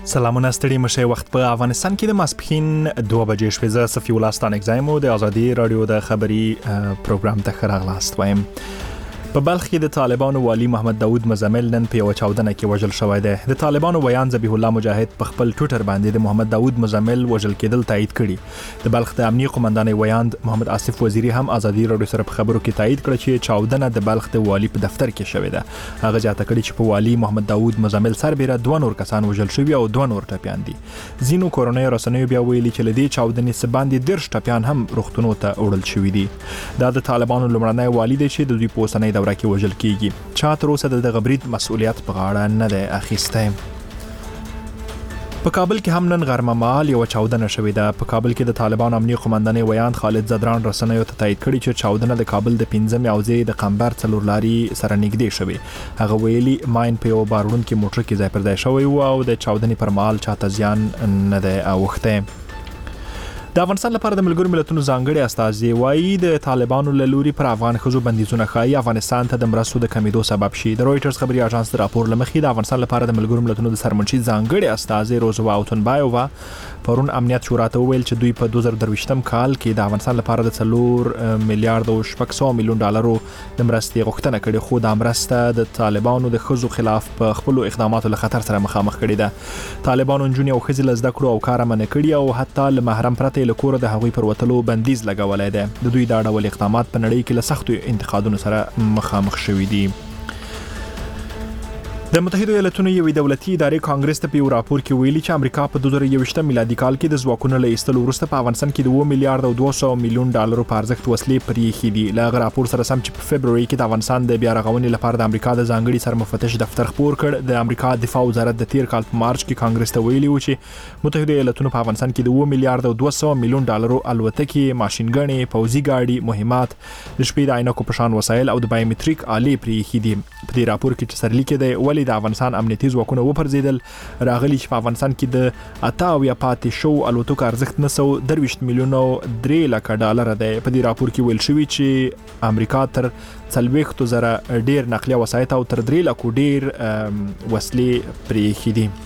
سلامونه ستړي مشه وخت په افغانستان کې د ماسپخین 2 بجې شوې. زه صفي الله ستان اگزایمو د ازادي رادیو د خبري پروګرام ته خراغلاست وایم. په بلخ کې د طالبانو والی محمد داوود مزمل نن په یو چاودنه کې وژل شوی دی. د طالبانو ویان ذبیح الله مجاهد په خپل ټوئیټر باندې د محمد داوود مزمل وژل کېدل تایید کړي. د بلخ د امنیه قومندان ویان محمد آصف وزیری هم ازادي رادیو سره په خبرو کې تایید کړ چې چاودنه د بلخ د والی په دفتر کې شوې ده. هغه ځاته کړي چې په والی محمد داوود مزمل سربېره 2 نور کسان وژل شوي او 2 نور ټپيان دي. زینو کورونای رسنیو بیا ویلي چې لدی چاودنې سباندې درش ټپيان هم روغتونو ته وړل شوي دي. دا د طالبانو لمړنۍ والی دی چې د دوی په اوسنۍ دوره کې وژل کیږي. چا تر اوسه د غبرید مسؤلیت په غاړه نه دی اخیستی. په کابل کې هم نن غرمه مهال یو چاودنه شوې ده. په کابل کې د طالبان امنیه قومندان ویان خالد زدران رسنیو ته تایید کړي چې چاودنه د کابل د 15 اوځې د قمبر څلورلاري سره نږدې شوې. هغه ویلي ماین په یو بارون کې موټر کې ځای پر ځای شوی و او د چاودنې پر مهال چاته زیان نه دی اوښتی. د افغانستان لپاره د ملګرو ملتونو ځانګړي استازي وایي د طالبانو له لوري پر افغان ښځو بندیزونه ښایي افغانستان ته د مرستو د کمیدو سبب شي. د رويټرز خبري اژانس د راپور لمخې د افغانستان لپاره د ملګرو ملتونو د سرمنشي ځانګړي استازي روزوا اوتنبایووا پرون امنیت شورا ته ویل چې دوی په 2023م کال کې د افغانستان لپاره د 4 میلیارډ او 600 میلیون ډالرو د مرستې غوښتنه کړې، خو د مرسته د طالبانو د ښځو خلاف په خپل اقداماتو له خطر سره مخامخ کړي ده. طالبانو نجونې او ښځې له زده کړو او کار منع کړي او حتی له محرم پرته له کور د هغوی پر وتلو بندیز لګولای دی. د دوی دا ډول اقدامات په نړۍ کې له سختو انتقادونو سره مخامخ شوي دي. د متحده ایالاتونو یوې دولتي ادارې کانګرس ته په یو راپور کې ویلي چې امریکا په 2021 میلادي کال کې د ځواکونو له ایستلو وروسته په افغانستان کې د 2 میلیارډ او 200 میلیون ډالرو په ارزښت وسلې پرېښې دي. له هغه راپور سره سم چې په فبروري کې د افغانستان د بیا رغونې لپاره د امریکا د ځانګړي سرمفتش دفتر خپور کړ. د امریکا دفاع وزارت د تیر کال په مارچ کې کانګرس ته ویلي و چې متحده ایالاتونو په افغانستان کې د 2 میلیارډ او 200 میلیون ډالرو الوتکې، ماشینګڼې، پوځي گاډي، مهمات، د شپې د عینکو په شان وسایل او د بایومټریک آلې پرېښې دي. په دې راپور کې چې سرلیکې دی ولې د افغانستان امنیتي ځواکونه وپرځیدل راغلي چې په افغانستان کې د 88 پاتې شو الوتکو ارزښت 923 میلیونه 3 لک ډالر دی. په دې راپور کې ویل شوی چې امریکا تر 40,000 ډیر نقلیه وسایط او تر 3 لک ډیر وسلې پرېښې دي.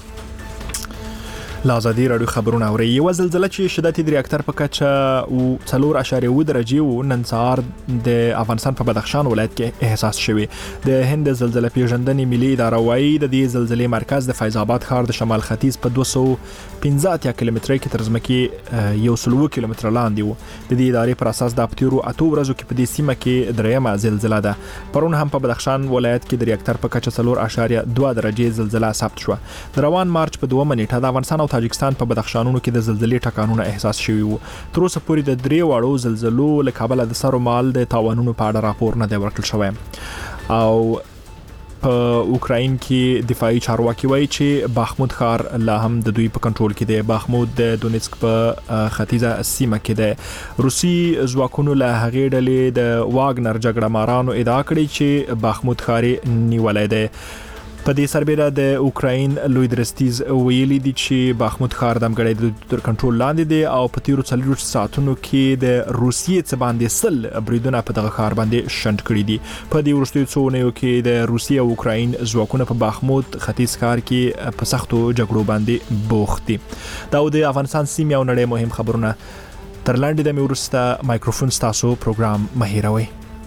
لازادي رادیو خبرونه اوري. یو زلزلہ چې شدت 3 په کچه او 4.2 درجه و نن سهار د افغانستان په بدخشان ولایت کې احساس شوی. د هند زلزلہ پیژندنې ملي اداره وايي د دې زلزلې مرکز د فیض آباد ښار د شمال ختیځ په 215 کیلومتره کې تر ځمکې 100 کیلومتره لاندې و. د دې ادارې پر اساس د اپتیرو 8 ورځو کې په دې سیمه کې درېمه زلزلہ ده. پرون هم په بدخشان ولایت کې د 3 په کچه 4.2 درجه زلزلہ ثبت شو. د روان مارچ په 2 نیټه د افغانستان او تاجکستان په بدخشانونو کې د زلزلې ټکانونه احساس شوي وو. تر اوسه پورې د 3 وړو زلزلو له کابل د سر مال د تاوانونو په اړه راپور نه دی ورکړل شوی. او په اوکراین کې دفاعي چارواکي وایي چې باخمود ښار لا هم د دوی په کنټرول کې دی. باخمود د دونیتسک په ختیځه سیمه کې دی. روسي ځواکونو له هغې ډلې د واګنر جګړه مارانو ادعا کړې چې باخمود ښار نیولی دی. په دې سربېره د اوکراین لوی درستیز ویلي دي چې باخمود ښار د امګړۍ تر کنټرول لاندې دی او په تیرو 40 ساعتونو کې د روسیې څخه باندې 100 بریدونه په دغه ښار باندې شنډ کړي دي. په دې وروستیو څو اونیو کې د روسیې او اوکراین ځواکونه په باخمود ختیځ ښار کې په سختو جګړو باندې بوخت دي. دا د افغانستان سیمې او نړۍ مهم خبرونه. تر لاندې د مې وروسته مایکروفون ستاسو پروګرام مهیروي.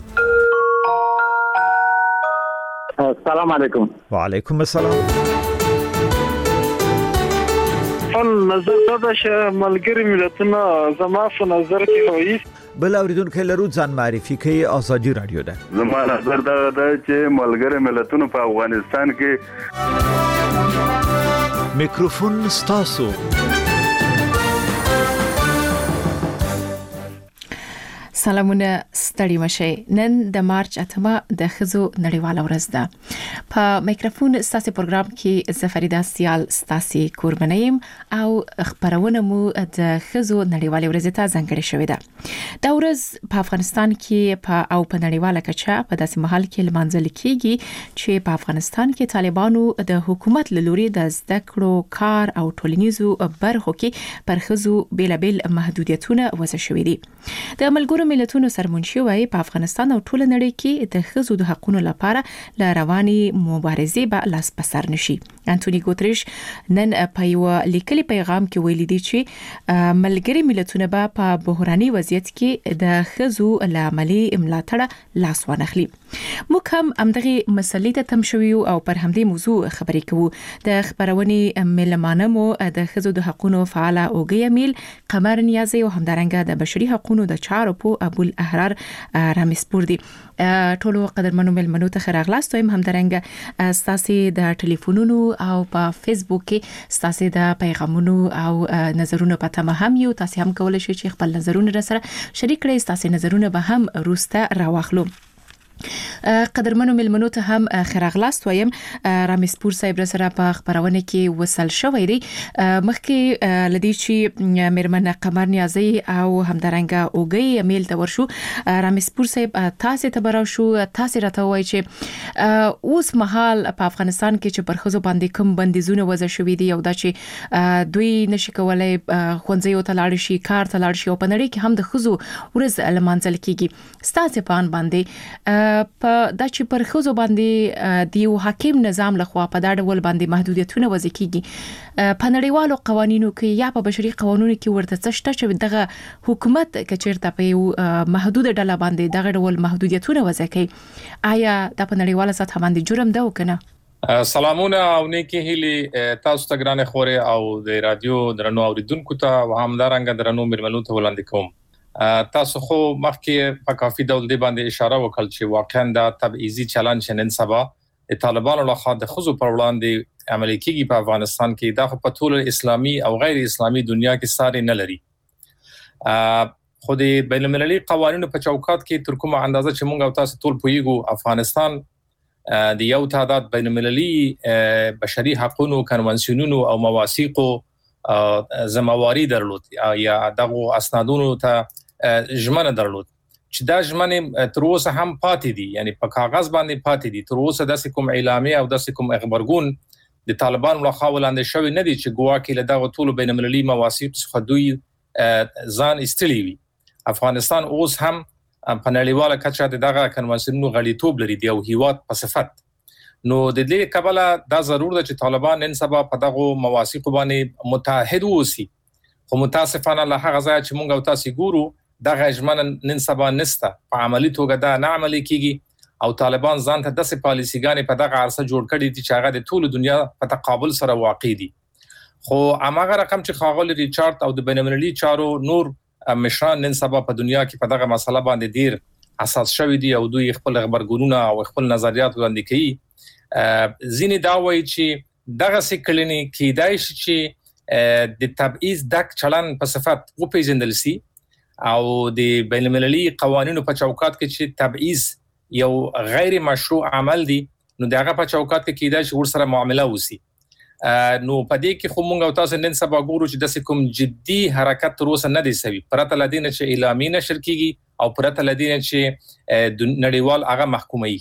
السلام علیکم. وعلیکم السلام. نظر دا چې ملګری ملتونه زما په نظر کې وایي بل اوریدونکو لرو ځان معرفي کوي. ازادي رادیو ده. زما نظر دا چې ملګری ملتونه په افغانستان کې میکروفون ستاسو. سلامونه ستړي مشه. نن د مارچ 8 د خزو نړیواله ورځ ده. په میکروفون ستاسو پروګرام کې زفریدا سیال ستاسو کوربنیم او خبرونه مو د خزو نړیواله ورځ ته ځانګړې شوې ده. دا ورځ په افغانستان کې او په نړیواله کچه په داسې محل کې لمانځل کیږي چې په افغانستان کې طالبانو د حکومت له لوري د زده کړو، کار او ټولنیزو برخو کې پر خزو بیلابل محدودیتونه وضع شوې دي. د ملګرو ملتونو سرمنشي وایي په افغانستان او ټول نړۍ کې د ښځو د حقوقو لپاره ل رواني مبارزې به لاس پسر نشي. انټونی ګوتریش نن په یو لیکلي پیغام کې ویلي دی چې ملګری ملتونه به په بحراني وضعیت کې د ښځو له عملي ملاتړ لاس وانخلي. موږ هم همدغه مسلې ته تم شوو او پر همدې موضوع خبرې کوو. د خبرونې ملمانه مو د ښځو د حقوقو فعال اوګي امیل قمر نیازي او همدارنګه د بشري حقوقو د چارو په ابو الاحرار رامسپور دي. ټولو قدرمنو ملمنو ته راغلاست او همدارنګه ستاسو د ټلیفونونو او په فیسبوک کې ستاسو د پیغامونو او نظرونو په تمه هم یو. تاسو هم کولای شئ چې خپل نظرونه سره شریک کړئ. ستاسو نظرونه به هم روسته راوخلو. قدرمنو ملمنو ته هم خراغلاست وایم. رامسپور صاحب سره په خبرونه کې وصل شوې دي. مخکې لدی چې مرمن قمر نیازي او همدارنګه اوګي امیل ته ورشو. رامسپور صاحب تاسو ته براو شو. تاسو راته وایي چې اوس مهال په افغانستان کې چې پر خزو باندې کوم بندیزونه وضع شوې دي او دا چې دوی نشي کولای خونځي ته لاړ شي، کار ته لاړ شي او په نړۍ کې هم د خزو ورځ لمانځل کیږي. ستاسو په ان باندې په د چې پر خزو باندې دیو حاکم نظام لخوا په دا ډول باندې محدودیتونه وضع کیږي. په نړیوالو قوانینو کې یا په بشري قوانینو کې ورته څه شته چې دغه حکومت کچیرته په یو محدود ډله باندې دغه ډول محدودیتونه وضع کوي. آیا د په نړیواله سطح باندې جرم ده وکنه؟ سلامونه او نیکی هیلي تاسو ته ګرانه خوره او د رادیو درنو اوریدونکو ته او همدارنګه درنو مرمنو ته وړاندې کوم. تاسو خو مخکې په کافي ډول دی باندې اشاره وکړل چې واقعا دا تبعیضي چلند نن سبا د طالبانو لخوا د خزو پر وړاندې عملي کیږي په افغانستان کې. دا په ټول اسلامي او غیر اسلامي دنیا کې ساري نه لري. خو د بین المللي قوانینو په چوکاټ کې تر کومه اندازه چې موږ او تاسو ټول پوهیږو افغانستان د یو تعداد بین المللي بشري حقوقو کنوانسیونونو او مواثیقو زمواري درلود یا دغه اسنادونو ته ژمنه درلود چې دا ژمنه تر اوسه هم پاتې دي. یعنی په کاغذ باندې پاتې دي. تر اوسه د کوم اعلامیه او د کوم خبرګون د طالبان لخوا وړاندې شوی نه دي چې ګواکې له دغه ټولو بین المللي مواثیق څخه دوی ځان استلی وي. افغانستان اوس هم په نړیواله کچه دغه کنوانسیونونو غړیتوب لري دی او هیواد په صفت. نو د دې کبله دا ضرور ده چې طالبان نن سبا په دغه مواثیق باندې متحد ووسی. خو متاسفانه له هغه ځای چې موږ او تاسو ګورو دغه ژمنه نن سبا نسته. په عملی توګه دا نه عملي کیږي او طالبان ځان ته داسې پالیسيګانې په دغه عرصه جوړ کړي دي چې هغه د ټول دنیا په تقابل سره واقع دي. خو هغه رقم چې خاغل ریچارډ او د بین المللي چارو نور مشران نن سبا په دنیا کې په دغه مسله باندې ډیر حساس شوي دي او دوی خپل خبرګونونه او خپل نظریات وړاندې کوي. ځینې دا وایي چې دغه سکلنی کیدای شي چې د تبعیض دک چلن په صفت وپیژندل شي او د بین المللي قوانینو په چوکاټ کې چې تبعیض یو غیر مشروع عمل دی نو دغه په چوکاټ کې کیدای شي ورسره معامله وسی. نو په دې کې خو موږ او تاسو نن سبا ګورو چې د کوم جدي حرکت تر اوسه نه دی سوي. پرته لدینه چې اعلامیه نشر کیږي او پرته لدینه چې نړیوال هغه محکومي.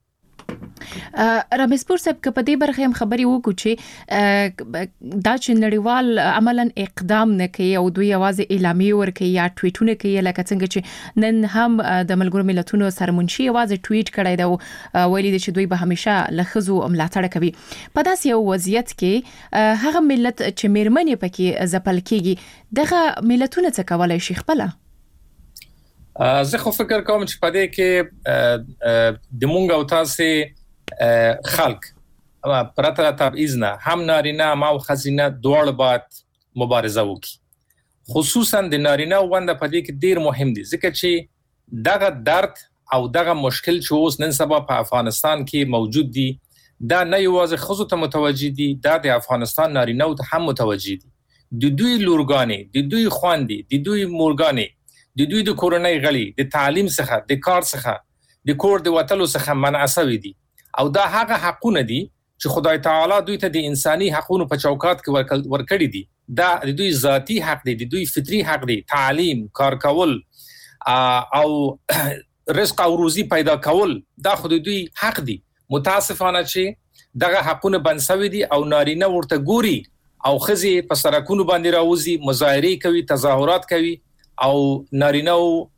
رامسپور صاحب په دې برخه هم خبري وکړو چې دا چې نړیوال عملاً اقدام نه کوي او دوی आवाज اعلامیه ورکوي یا ټویټونه کوي لکه څنګه چې نن هم د ملګرو ملتونو سرمنشي आवाज ټویټ کړی دا ویلي دي چې دوی به همیشه لخذو ملاتړ کوي. په داسې یو وضعیت کې هغه ملت چې میرمنې پکې ځپل کیږي دغه ملتونه څه کولای شي خپل؟ زه خو فکر کوم چې په دې کې د مونږ او تاسو خلق پرته تبعیض نه هم نارینه او ښځینه دواړه باید مبارزه وکړي. خصوصا د نارینه ونده په دې کې ډیر مهم دي ځکه چې دغه درد او دغه مشکل چې اوس نن سبا په افغانستان کې موجود دي دا نه یوازې ښځو ته متوجي دي، دا د افغانستان نارینه ته هم متوجي دي. د دوی لورګانې، د دوی خويندې، د دوی مورګانې، د دوی د کورنۍ غړي د تعلیم څخه، د کار څخه، د کور د وټلو څخه منع شوي دي او دا هغه حقونه دي چې خدای تعالی دوی ته د انساني حقوقو په چوکاټ کې ورکړي دي. دا د دوی ذاتی حق دي، د دوی فطري حق دي. تعلیم، کار کول او رزق او روزي پیدا کول دا خو د دوی حق دي. متاسفانه چې دغه حقونه بنسوي دي او نارینه ورته ګوري او خزي په سرکونو باندې راوځي، مظاهره کوي، تظاهرات کوي او نارینه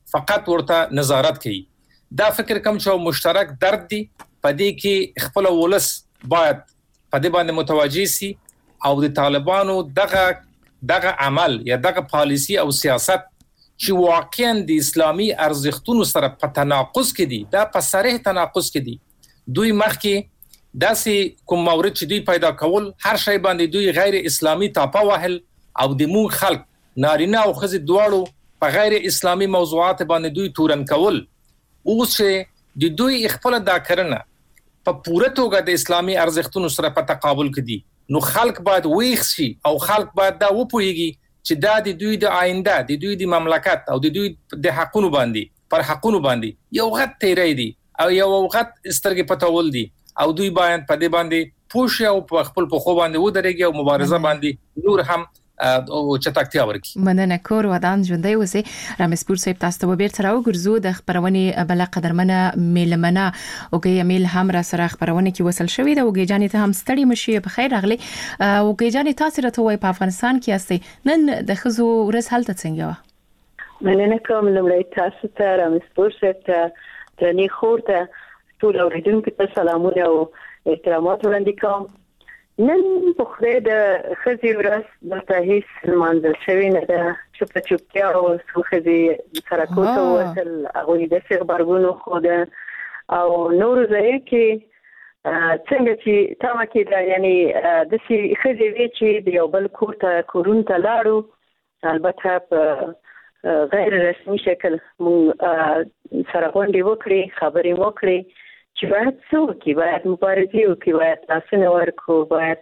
فقط ورته نظارت کوي. دا فکر کوم چې مشترک درد دی پدې کې خپل ولس باید پدې باندې متوجي سي او د طالبانو دغه عمل یا دغه پالیسی او سیاست چې واقعا د اسلامي ارزښتونو سره په تناقض کې دي، دا په صریح تناقض کې دي. دوی مخکې داسې کوم مورد چې دوی پیدا کول هر شی باندې دوی غیر اسلامي تاپا وهل او د مون خلق نارینه او ښځې دواړو په غیر اسلامي موضوعات باندې دوی تورن کول. اوس چې د دوی خپل دا کړنه په پوره توګه د اسلامي ارزښتونو سره په تقابل کې دي، نو خلق باید ویښ شي او خلق باید دا وپوهیږي چې دا د دوی د آینده، د دوی د مملکت او د دوی د حقونو باندې پر حقونو باندې یو غټ تیری دی او یو غټ سترګې پټول دي او دوی باید په دې باندې پوښ او په خپل په خو باندې ودرېږي او مبارزه باندې نور هم او چټکتیا ورکړي. مننه کور ودان ژوندۍ اوسئ. رامسپور صاحب تاسو ته بیرته راوګرځو د خبرونې بل قدرمنه میلمنه اوګي امیل هم را سره خبرونه کې وصل شوې ده. اوګي جانې ته هم ستړي مشي په خیر راغلي. اوګي جانې تاسو راته وای په افغانستان کې استئ نن د خزو ورځ حالت څنګه و؟ مننه کوم لمړی تاسو ته رامسپور صاحب ته درنې خور ته ټول اوریدونکو ته سلامونه او احترامات وړاندې کوم. نن په خله د خزي ورځ د هیڅ منځل شوی نه ده چې په چوپتیا او خزي سره کوته وصل هغه د خبرونو خو ده او نور ځای کې څنګه چې تاسو کې دا یعنی د سي خزي وی چې د یو بل کورون ته لاړو البته په غیر رسمي شکل مون سره غونډې وکړي خبرې وکړي چې باید څوک باید مبارزه وکړي، باید تاسو ورکو،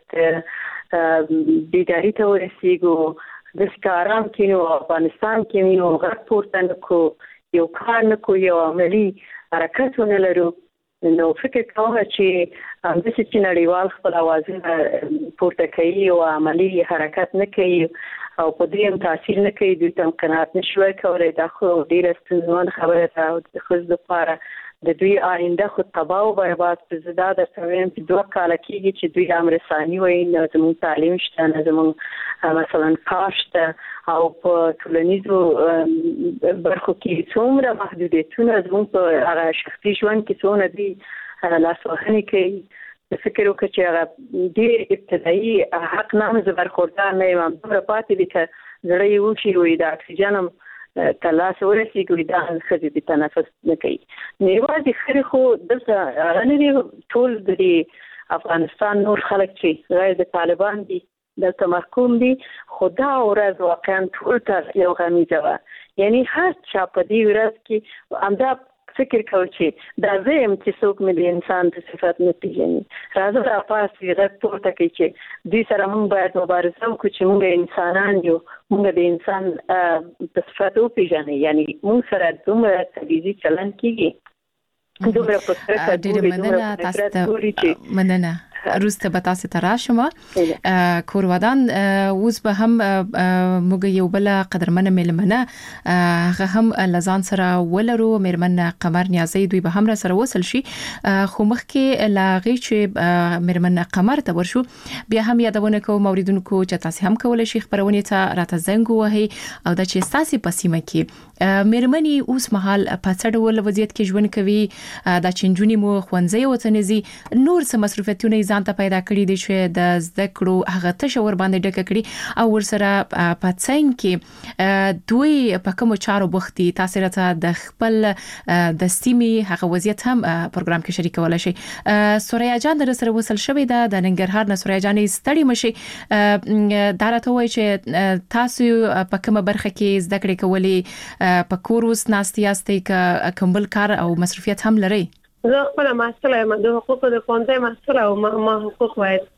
باید بیداری ته ورسیږو، د ښکارام کې نو افغانستان کې نو غږ پورته نکو، یو کار نکو، یو عملی حرکت ونلرو. نو فکر کوم چې همداسې چې نړیوال خپل اوازونه پورته کوي او عملی حرکت نه کوي او په دې هم تاثیر نه کوي، دوی ته قناعت نشوي کولای. دا خو ډیره ستونزمنه خبره ده او د خزو لپاره د دوی آینده خو تباہ او برباد په زړه د سویم په 2 کال کېږي چې دوی امرسانی وایي نه زموږ تعلیم شته، نه زموږ مثلا کاشت او په ټولنیزو برخو کې څومره محدودیتونه زموږ په هغه شخصي ژوند کې څونه دي لاسوهنې کوي. فکر وکړه چې هغه ډېر ابتدایي حق نامه برخوردار نه یم، دومره پاتې دي که زړه یې وشي وایي د اکسیجن هم تلاس ورسیږي دا خزي د تنفس نه کوي. نیوازي خري خو دلته غنري ټول د افغانستان نور خلک چې غیر د طالبان دي دلته محکوم دي، خدا ورځ واقعا ټول ته یو غمیزه و. یعنی هر چا په دې ورځ کې همدا فکر کوي چې دا زم چې څوک مې د انسان د صفات نه پیژني، راځه دا پاسې غږ پورته کوي چې دوی سره موږ باید مبارزه وکړو چې موږ انسانان یو، موږ د انسان د صفات وپیژنو. یعنی موږ سره دومره تبعیضي چلند کیږي، دومره په سره ډېر مننه مننه روسته به تاسو ته راشم. کور ودان اوس به هم موږ یو بل قدرمنه ملمنه هغه هم لزان سره ولرو مېرمن قمر نیازی دوی به هم سره وصل شي، خو مخکې لاغي چې مېرمن قمر ته ورشو بیا هم یادونه کوم اوریدونکو چې تاسو هم کولای شي خبرونه ته راته زنګ وهي او د چې تاسو په سیمه کې مېرمنې اوس مهال په څه ډول وضعیت کې ژوند کوي، د چنجونی مو خوندزي وتنزي نور څه مصرفیتونه ځان ته پیدا کړی دي چې د زده کړو هغه تشور باندې ډکه کړی او ورسره په څنګه کې دوی په کوم چارو بوختي تاسو راته د خپل د سیمې هغه وضعیت هم پروګرام کې شریکولای شي. سوریا جان در سره وصل شوې ده د ننګرهار نه. سوریا جان ستړي مشي دا راته وایي چې تاسو په کومه برخه کې زده کړې کولې، په کورس ناستیاستي کومبل کار او مصرفیت هم لري؟ زه خپل مسله یم د حقوقو د ښوونځي مسله او ما حقوق واید.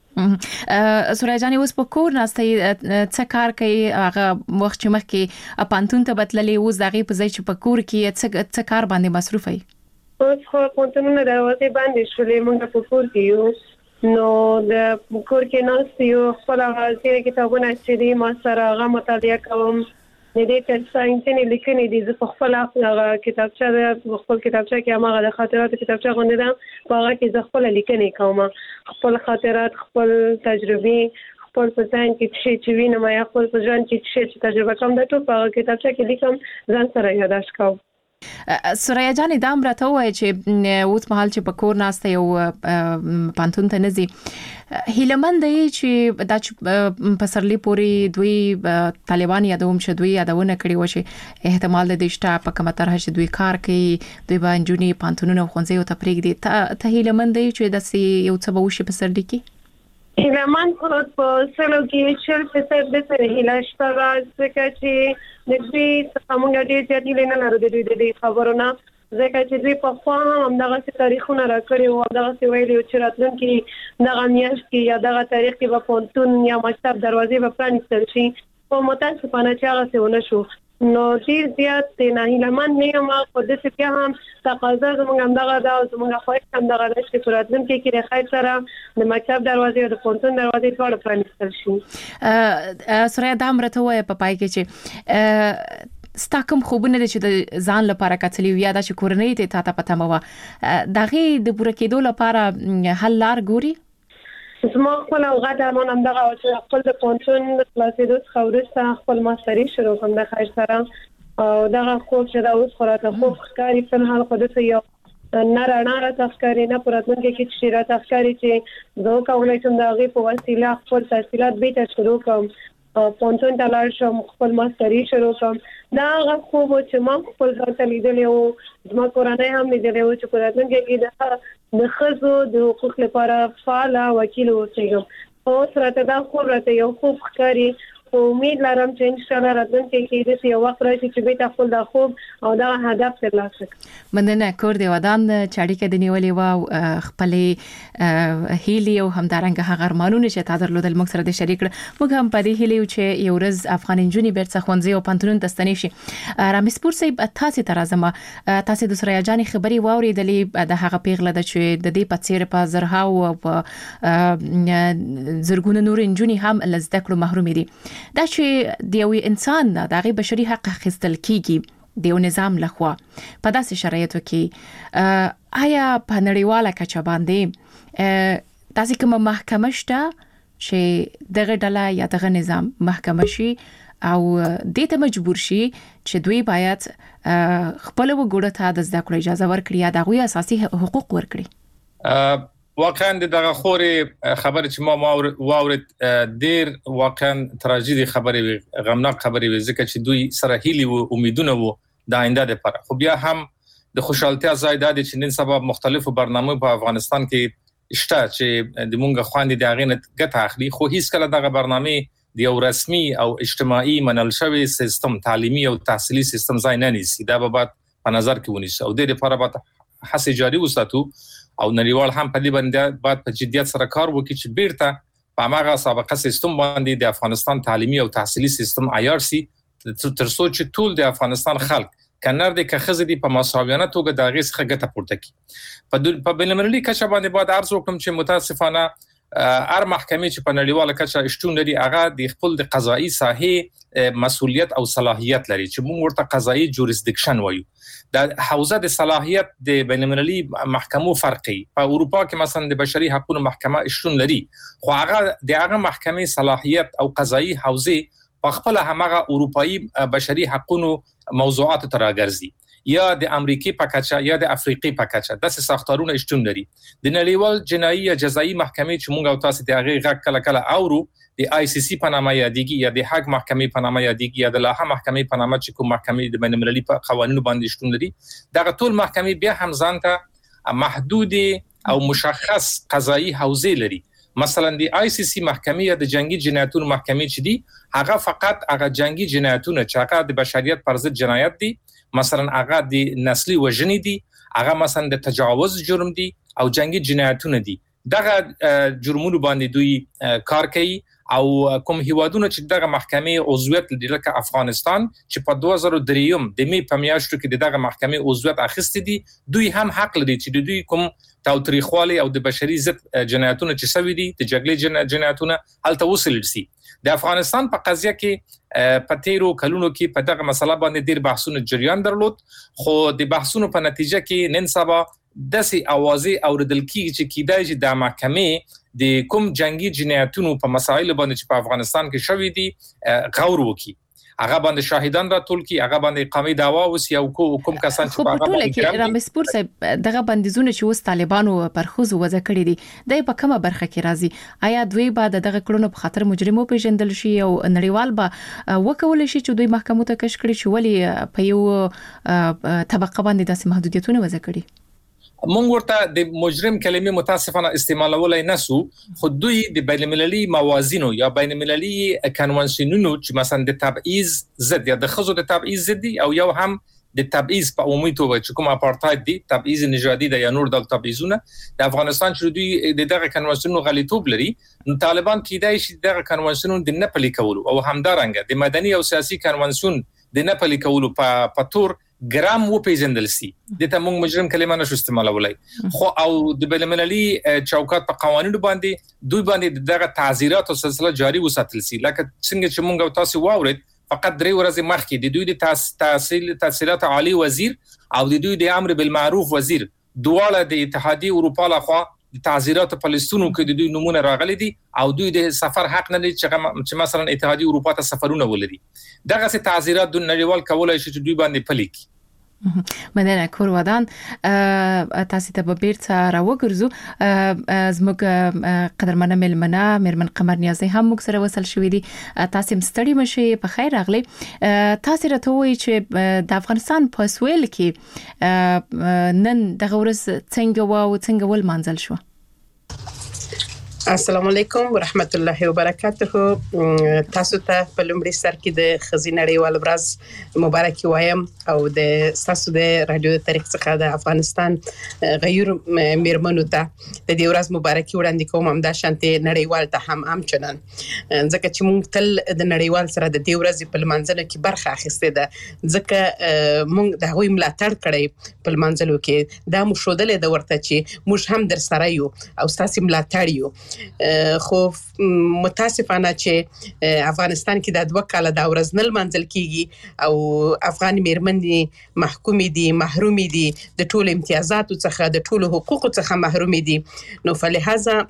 سوریا جان اوس په کور ناستي څه کار کوي؟ هغه وخت چې مخکې پانتون ته بتللې اوس دغه په ځای چې په کور کې څه کار باندې مصروف وي؟ اوس خو پانتونونه د وته باندې شولې موږ په کور کې یو نو د کور کې ناست یو خپل هغه کتابونه چې دي ما سره هغه مطالعه کوم. د دې تر ساينسي لیکنې دي زه خپل هغه کتابچه د خپل کتابچه کې هغه د خاطراتو کتابچه غونډه ده په هغه کې زه خپل لیکنې کوم، خپل خاطرات، خپل تجربې، خپل په ځان کې چې وینم یا خپل په ځان کې چې تجربه کوم د ټول په کتابچه کې لیکم، ځان سره یاداښت کوم. سوریا جان دام راته وای چې اوس مهال چې په کور ناسته یو پانتون ته نزي هیلمن دی چې د پسرلی پوری دوی طالبان یادوم چې دوی یادونه کړی و چې احتمال د دشته په کومه طرح چې دوی کار کوي دوی باندې جونی پانتونونه خونځي او تفریق دي ته هیلمن دی چې د یو څه به وشي پسرلی کې هیلمن خود په سلو کې 40% د سره هیلاشته راځي چې د دې څخه ډېر زیات نه لرو د دې خبرونه ځکه چې دوی په خوا هم دغه تاریخونه راکړي او دغه ویلي چې راتلونکي دغه میاشت کې یا دغه تاریخ کې به پونتون یا مکتب دروازې به پرانیستل شي او متاسفانه چې هغه څه ونه شو نو ډیر زیات نه هیلمن نه ما خو د څه په هم تقاضا زموږ هم دغه د زموږ خو هم دغه د شکراتلم کې خیر سره د مکتب دروازې او د پونتون دروازې ټول پرانیستل شي سره د امرته وای په پای کې چې ستاکم خوبونه چې د ځان لپاره کتلی ویا د کورنۍ ته تا پته مو دغه د پوره کېدو لپاره حل لار ګوري زما خپل اوغه درمان هم دغه چې خپل د پونتون د خلاصېدو څخه وروسته خپل ماستري شروع کوم د خیر سره او دغه خوب چې دا اوس خراته خوب ښکاری په حال خو د یو نارانه تخکاری نه پراتونکو کې چې را تخکاری چې زه کومه چې دغه په وسیله خپل تحصیلات به ته شروع کوم پونتون ته لاړ شم خپل ماستري شروع کوم دا هغه خوب چې ما خپل ځان لیدل او زما کورنۍ هم لیدل او چې پراتونکو کې د خزو د حقوق لپاره فعال وکیل اوسېږم او سره دا خو راته یو خوب ښکاری امید لرم چې ان شاء الله راتلونکي کې د یو وخت راشي چې به خپل د خوب او دا هدف ترلاسه کړم مننه کور دی ودان چاړي کې د نیولې و خپل هیلی او همدارنګ هغه ارمانونه چې تاسو درلودل موږ سره د شریک موږ هم په دې هیلی چې یو ورځ افغان انجونی بیرته خونځي او پانتون تستنی شي رامیسپور صاحب تاسو ته راځم تاسو د سره جاني خبري واوریدلې د هغه پیغله د چې د دې په څیر په زرهاو او په زرګونه نور انجونی هم لزده کړو محروم دي دا چې د یو انسان د بشري حق اخیستل کیږي د یو نظام لخوا په داسې شرایطو کې آیا په نړیواله کچه باندې تاسو کوم محکمه شته چې دغه ډله یا دغه نظام محکمه شي او د ته مجبور شي چې دوی باید خپل وګړو ته د زده کړې اجازه ورکړي یا دغه اساسي حقوق ورکړي واقعا دغه خوري خبره چې ما واورید ډیر واقعا تراژیدي خبره غمناک خبره ځکه چې دوی سره هیلي او امیدونه وو د آینده لپاره خو بیا هم د خوشحالتیا زیاده چې نن سبا مختلفو برنامو په افغانستان کې شته چې د مونږ خواندې د اغینه ګټه اخلي خو هیڅ کله دغه برنامه د یو رسمي او اجتماعي منل شوی سیستم تعلیمي او تحصیلي سیستم ځای نه نیسي دا به په نظر کې ونیسي او د لپاره به هڅه جاري وساتو او نړیوال هم په دې باندې باید په جديت سره کار وکړي چې بیرته په هغه سابقه سیستم باندې د افغانستان تعلیمي او تحصیلي سیستم IRC ترڅو چې ټول د افغانستان خلک کنار د کخزه دي په مساویانه توګه د غیس خګه پورته کی په بینالمللي کچه باندې باید عرض وکړم چې متاسفانه هر محکمې چې په نړیواله کچه شتون لري هغه د خپل د قضایي ساحې مسؤلیت او صلاحیت لري چې موږ ورته قضایي جوریسډکشن وایو د حوزه د صلاحیت د بینالمللي محکمو فرقي په اروپا کې مثلا د بشري حقوقو محکمه شتون لري خو هغه د هغه محکمې صلاحیت او قضایي حوزه په خپل همغه اروپאי بشري حقوقو موضوعات تر راګرځي یا د امریکای په کچه یا د افریقای په کچه د ساختارونه شتون لري د نړیوال جنایي یا جزایي محکمې چې موږ او تاسو د هغه غږ کله کله اورو د ICC په نامه یادېږي یا د حق محکمې په نامه یادېږي یا د لاهه محکمې په نامه چې کوم محکمې د بینالمللي قوانینو باندې شتون لري دغه ټول محکمې بیا هم ځانته محدود او مشخص قضایي حوزه لري مثلا د ICC محکمې یا د جنگي جنایتونو محکمې چې دي هغه فقط هغه جنگي جنایتونه چې هغه د بشریت پر ضد جنایت دي مثلا هغه د نسلي وژنې دي هغه مثلا د تجاوز جرم دي او جنگي جنایتونه دي دغه جرمونو باندې دوی کار کوي او کوم هیوادونه چې دغه محکمې عضویت لري لکه افغانستان چې په 2003 د می په میاشتو کې دغه محکمې عضویت اخیستې دي دوی هم حق لري چې دوی کوم تاوتریخوالي او د بشري ضد جنایتونه چې سوي دي د جګړې جنایتونه هلته وصل شي د افغانستان په قضیه کې په تیرو کلونو کې په دغه مسله باندې ډیر بحثونه جریان درلود خو د بحثونو په نتیجه کې نن سبا داسې اوازې اوریدل کیږي چې کیدای شي د محکمې د کوم جنگي جنایتونو په مسایلو باندې چې په افغانستان کې شوي دي غور وکړي هغه باندې شاهدان راټول کی، هغه باندې قومي دعوا وسی او کوم کسان چې په ټوله کې رامسپور صاحب دغه بندیزونه چې اوس طالبانو پر خوځو وځ کړی دي د په کومه برخه کې راځي؟ آیا دوی بعد دغه کړنو په خاطر مجرمو پیژندل شي او نړیوال به وکول شي چې دوی محکمو ته کش کړي چې ولی په یو طبقه باندې داسې محدودیتونه وځ کړي؟ مونږ ورته د مجرم کلمې متاسفانه استعمالولای نسو، خو دوی د بین المللي موازینو یا بین المللي کنوانسیونونو چې مثلا د تبعیض ضد یا د خزو د تبعیض ضد او یو هم د تبعیض په عمومي توګه چې کوم اپارتاید دي، تبعیض نژادي د یا نور د تبعیضونه د افغانستان چې دوی دغه کنوانسیونونو غلیطوب لري، نو طالبان کیدای شي دغه کنوانسیونونو د نه پلي کولو او همدارنګه د مدني او سیاسي کنوانسیون د نه پلي کولو په تور ګرام و پیژندل سي. د ته موږ مجرم کلمه نشو استعمالولای، خو او د بین المللي چوکاټ په قوانینو باندې دوی باندې دغه تعزیرات او سلسله جاری وساتل سي. لکه څنګه چې موږ تاسو واورید فقط 3 ورځې مخکې د دوی د تحصیلات عالی وزیر او د دوی د امر بالمعروف وزیر دواړه د اتحادیه اروپا لخوا د تعزیرات فلسطینو کې د دوی نمونه راغلي دي او دوی د سفر حق نه لري چې مثلا اتحادیه اروپا ته سفرونه ولري. دغه سي تعزیرات د نړیوال کولای شي چې دوی باندې پلي کړي. مننه کور ودان تاسو ته به بیرته راوګرځو. زموږ قدرمنه ملمنه میرمن قمر نیازی هم موږ سره وصل شوې دي. تاسو مستړي مشي، په خیر راغلي. تاسو راته وایي چې د افغانستان په سویل کې نن دغه ورځ څنګه ول منځل شو؟ السلام علیکم ورحمت الله وبرکاته. تاسو ته په لومړي سر کې د خزینړیوال ورځ مبارکي وایم او د تاسو د رادیو د تاریخ څخه د افغانستان غیر میرمنو ته د دې ورځ مبارکي وړاندې کوم. هم دا شانتي نړیوال ته هم چنن ځکه چې موږ تل د نړیوال سره د دې ورځ په منځلو کې برخه اخیسته ده، ځکه موږ د هغوی ملاتړ کړی په منځلو کې. دا مو شودلې د ورته چې موږ هم در سره یو او تاسو ملاتړ یو. خو متاسفانه چې افغانستان کې د 2 کال د ورځ نل منځل کیږي او افغان میرمنې محکومې دي، محرومې دي د ټولو امتیازاتو څخه، د ټولو حقوقو څخه محرومې دي. نو فلهذا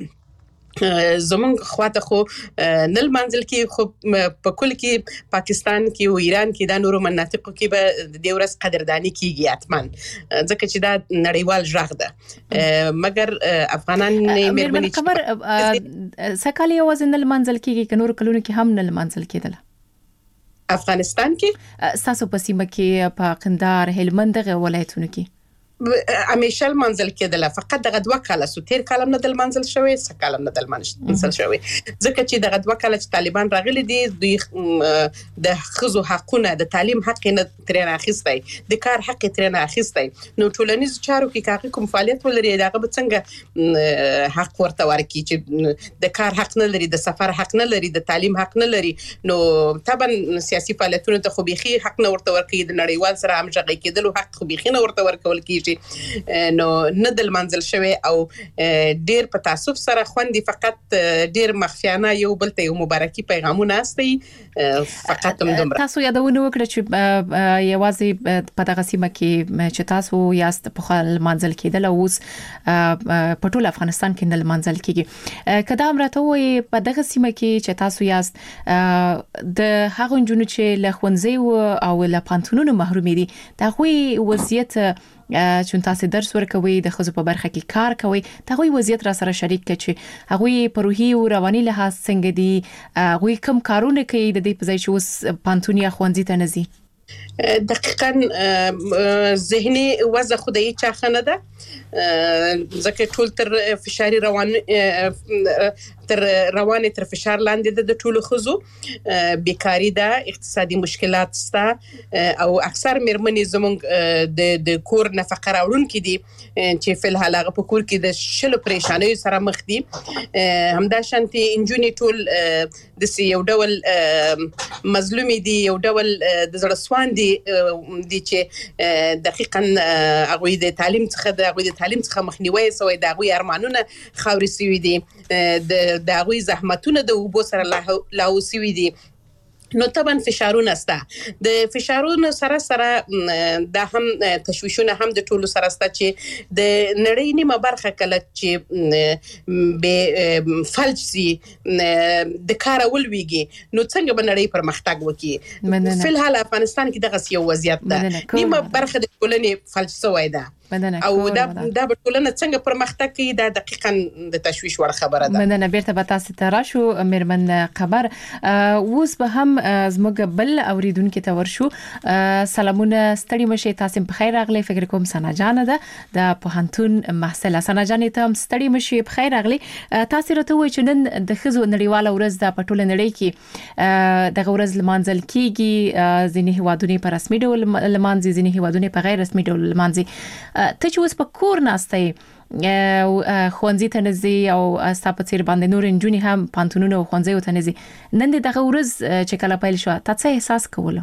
زمونږ خواته خو نل منځل کې خو په کل کې پاکستان کې او ایران کې د نورو مناطقو کې به د دې ورځ قدردانی کیږي حتماً، ځکه چې دا نړیوال ژغ ده. مګر افغانان میرمنې خبر سکالي اواز نل منځل کېږي که نور کلونو کې هم نل منځل کېدل؟ افغانستان کې تاسو په سیمه کې په قندهار، هلمند دغه ولایتونو کې همیشه منځل کېدل، فقط دغه 2 کال سو تیر کالم نه دل منځل شوی، سکالم نه دل منځل شوی، ځکه چې دغه 2 کال چې طالبان راغلي دي دوی د خزو حقونه، د تعلیم حق نه ترنه اخیستای، د کار حق ترنه اخیستای. نو ټولنیز چارو کې کاغي کوم فعالیت ولري دغه به څنګه حق ورته ورکی چې د کار حق نه لري، د سفر حق نه لري، د تعلیم حق نه لري. نو طبعا سیاسي فعالیتونو ته خو بيخي حق نه ورته ورکی، د نړیوال سره همغږي کېدل حق خو بيخي نه ورته ورکول کیږي. نو نه دل منځل شوی او ډیر په تاسف سره خوندي فقط ډیر مخفیانه یو بل ته یو مبارکي پیغامونه استي فقط هم دومره. تاسو یادونه وکړه چې یوازې په دغه سیمه کې چې تاسو یاست په خپل منځل کېدل اوس په ټول افغانستان کې نه منځل کېږي. کدا امرته وي په دغه سیمه کې چې تاسو یاست د هغه جنونو چې له ښوونځي او له پانتونونو محروم دي، دا غوي وضعیت چون تاسو درس ورکوي، د خزو په برخه کې کار کوي، دا غوي وضعیت را سره شریک کړي چې هغه په روحي او رواني لحاظ څنګه دي، هغه کوم کارونه کوي د دې په ځای چې اوس پانتونیا خوندې ته نزي؟ دقیقاً ذهني وضع خدای چا خنه ده، ځکه ټول تر فشاري رواني تر فشار لاندې د ټولو خزو بیکاری ده، اقتصادي مشکلات سته او اکثر میرمنې زمونږ د کور نفقه راوړونکي دي چې فل حال هغه په کور کې د شلو پریشانیو سره مخ دي. همدا شانتي انجونې ټول د یو ډول مظلومي دي، یو ډول د زړه سوان دي چې دقیقاً هغوی د تعلیم څخه مخنیوي سوی، د هغوی ارمانونه خاورې سوي دي، د هغوی زحمتونه د اوبو سره لاهو سوي دي. نو طبعا فشارونه ستا د فشارونو سره د هم تشویشونه هم د ټولو سره ستا چې د نړۍ نیمه برخه کله چې به فلج سي د کار ولويږي نو څنګه به نړۍ پرمختګ وکړي په الحال افغانستان کې دغه یو وضعیت ده نیمه برخه د ټولنې فلج سوی ده او دا به ټولنه څنګه پرمختګ کوي دا دقیقاً د تشویش وړ خبره ده. مننه بیرته به تاسو ته راشو میرمن قبر. اوس به هم زموږ بل اوریدونکو ته ورشو. سلامونه ستړي مشه تاسو په خیر راغلی. فکر کوم سنا جان ده د پوهنتون محصله. سنا جان ته هم ستړي مشه په خیر راغلی. تاسو راته وایئ چې نن د خزو نړیواله ورځ د پټول نړۍ کې د ورځ لمانځل کیږي. ځینې هوادونه په رسمي ډول لمانځي، ځینې هوادونه په غیر رسمي ډول لمانځي. ته چې اوس په کور ناستې خوانځي ته نزي او ستاسو په څیر باندې نور انجونی هم پانتونونه او خوانځي ته نزي، نن دغه ورځ چې کله پیل شو تاسو څه احساس کوله؟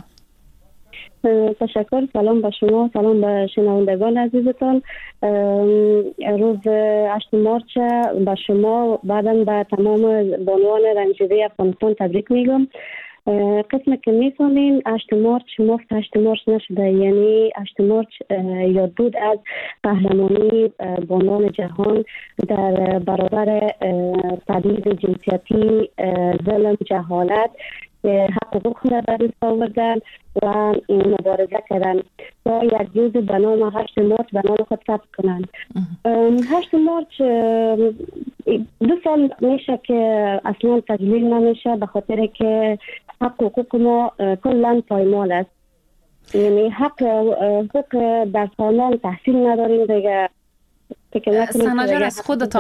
تشکر. سلام به شما، سلام به شنوندگان عزیزتان. روز 8 مارچ به شما بعداً به تمام بانوان رنجیده افغانستان تبریک میگم. قسم که می‌فهمین 8 مارچ مفت 8 مارچ نشده، یعنی 8 مارچ یادبود از قهرمانی بانوان جهان در برابر تبعیض جنسیتی، ظلم، جهالت، حق حقوق را به دست آوردن و مبارزه کردن تا یک روز به نام 8 مارچ به نام خود ثبت کنند. 8 مارچ 2 سال میشه که اصلا تجلیل نمیشه به خاطر که حق حقوق ما کلا پایمال است. یعنی حقوق در سالان تحصیل نداریم دیگه. سناجان از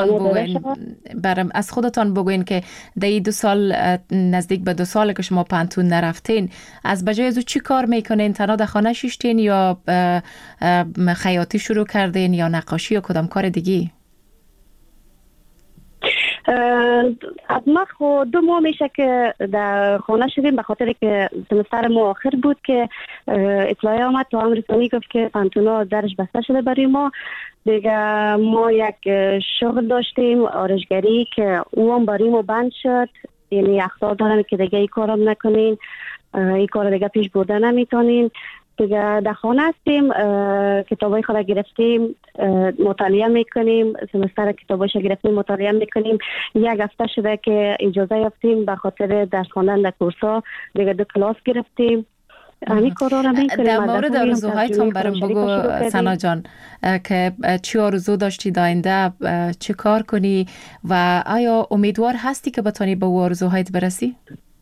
خودتان بگوین که در این 2 سال نزدیک به 2 سال که شما پانتون نرفتین، از بجای از چی کار میکنین؟ تنها در خانه شیشتین یا خیاطی شروع کردین یا نقاشی یا کدام کار دیگی؟ ما خود 2 ماه میشه که در خانه شدیم به خاطر که سمستر ما آخر بود که اطلاعی آمد تو هم رسانی گفت که پانتونا درش بسته شده برای ما دیگه. ما یک شغل داشتیم آرایشگری که اون برای ما بند شد، یعنی اخطار دارن که دیگه این کارم نکنین، این کار دیگه پیش برده نمیتونین دیگه. در خانه هستیم، کتابای خود گرفتیم مطالعه میکنیم، سمستر کتابایش گرفتیم مطالعه میکنیم. 1 هفته شده که اجازه یافتیم به خاطر درس خواندن در کورس‌ها، دیگه 2 کلاس گرفتیم. همین کارا رو میکنیم. در مورد آرزوهایتون برام بگو سنا جان که چی آرزو داشتی داینده چه کار کنی و آیا امیدوار هستی که بتونی به آرزوهایت برسی؟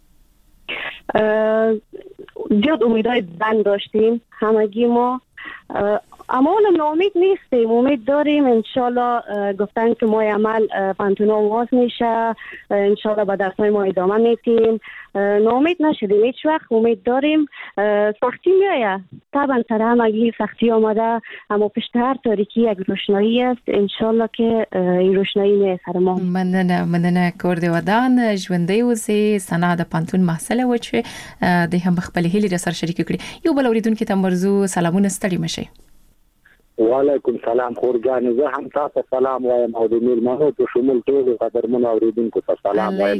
زیاد امیدهای بند داشتیم همگی ما، اما ناامید نیستیم، امید داریم. انشالله گفتن که ماه عمل پانتونا آغاز میشه، انشالله با درسای ما ادامه میتیم. ناامید نشدیم هیچ وقت، امید داریم. سختی میایه طبعا سر همگی سختی آمده، اما پشت هر تاریکی یک روشنایی است. انشالله که این روشنایی میایه سر ما. مننه کورد ودان ژوندۍ اوسې. سنا د پانتون محصله و چې د هم خپل هیلې را سره شریک کړي. یو بل اوریدونکو ته مرزو سلامونه ستړي مشه. وعلیکم سلام خورجان، زه هم تاسو سلام وایم او د میلمنو په شمول ټول قدرمن اوریدونکو ته سلام وایم.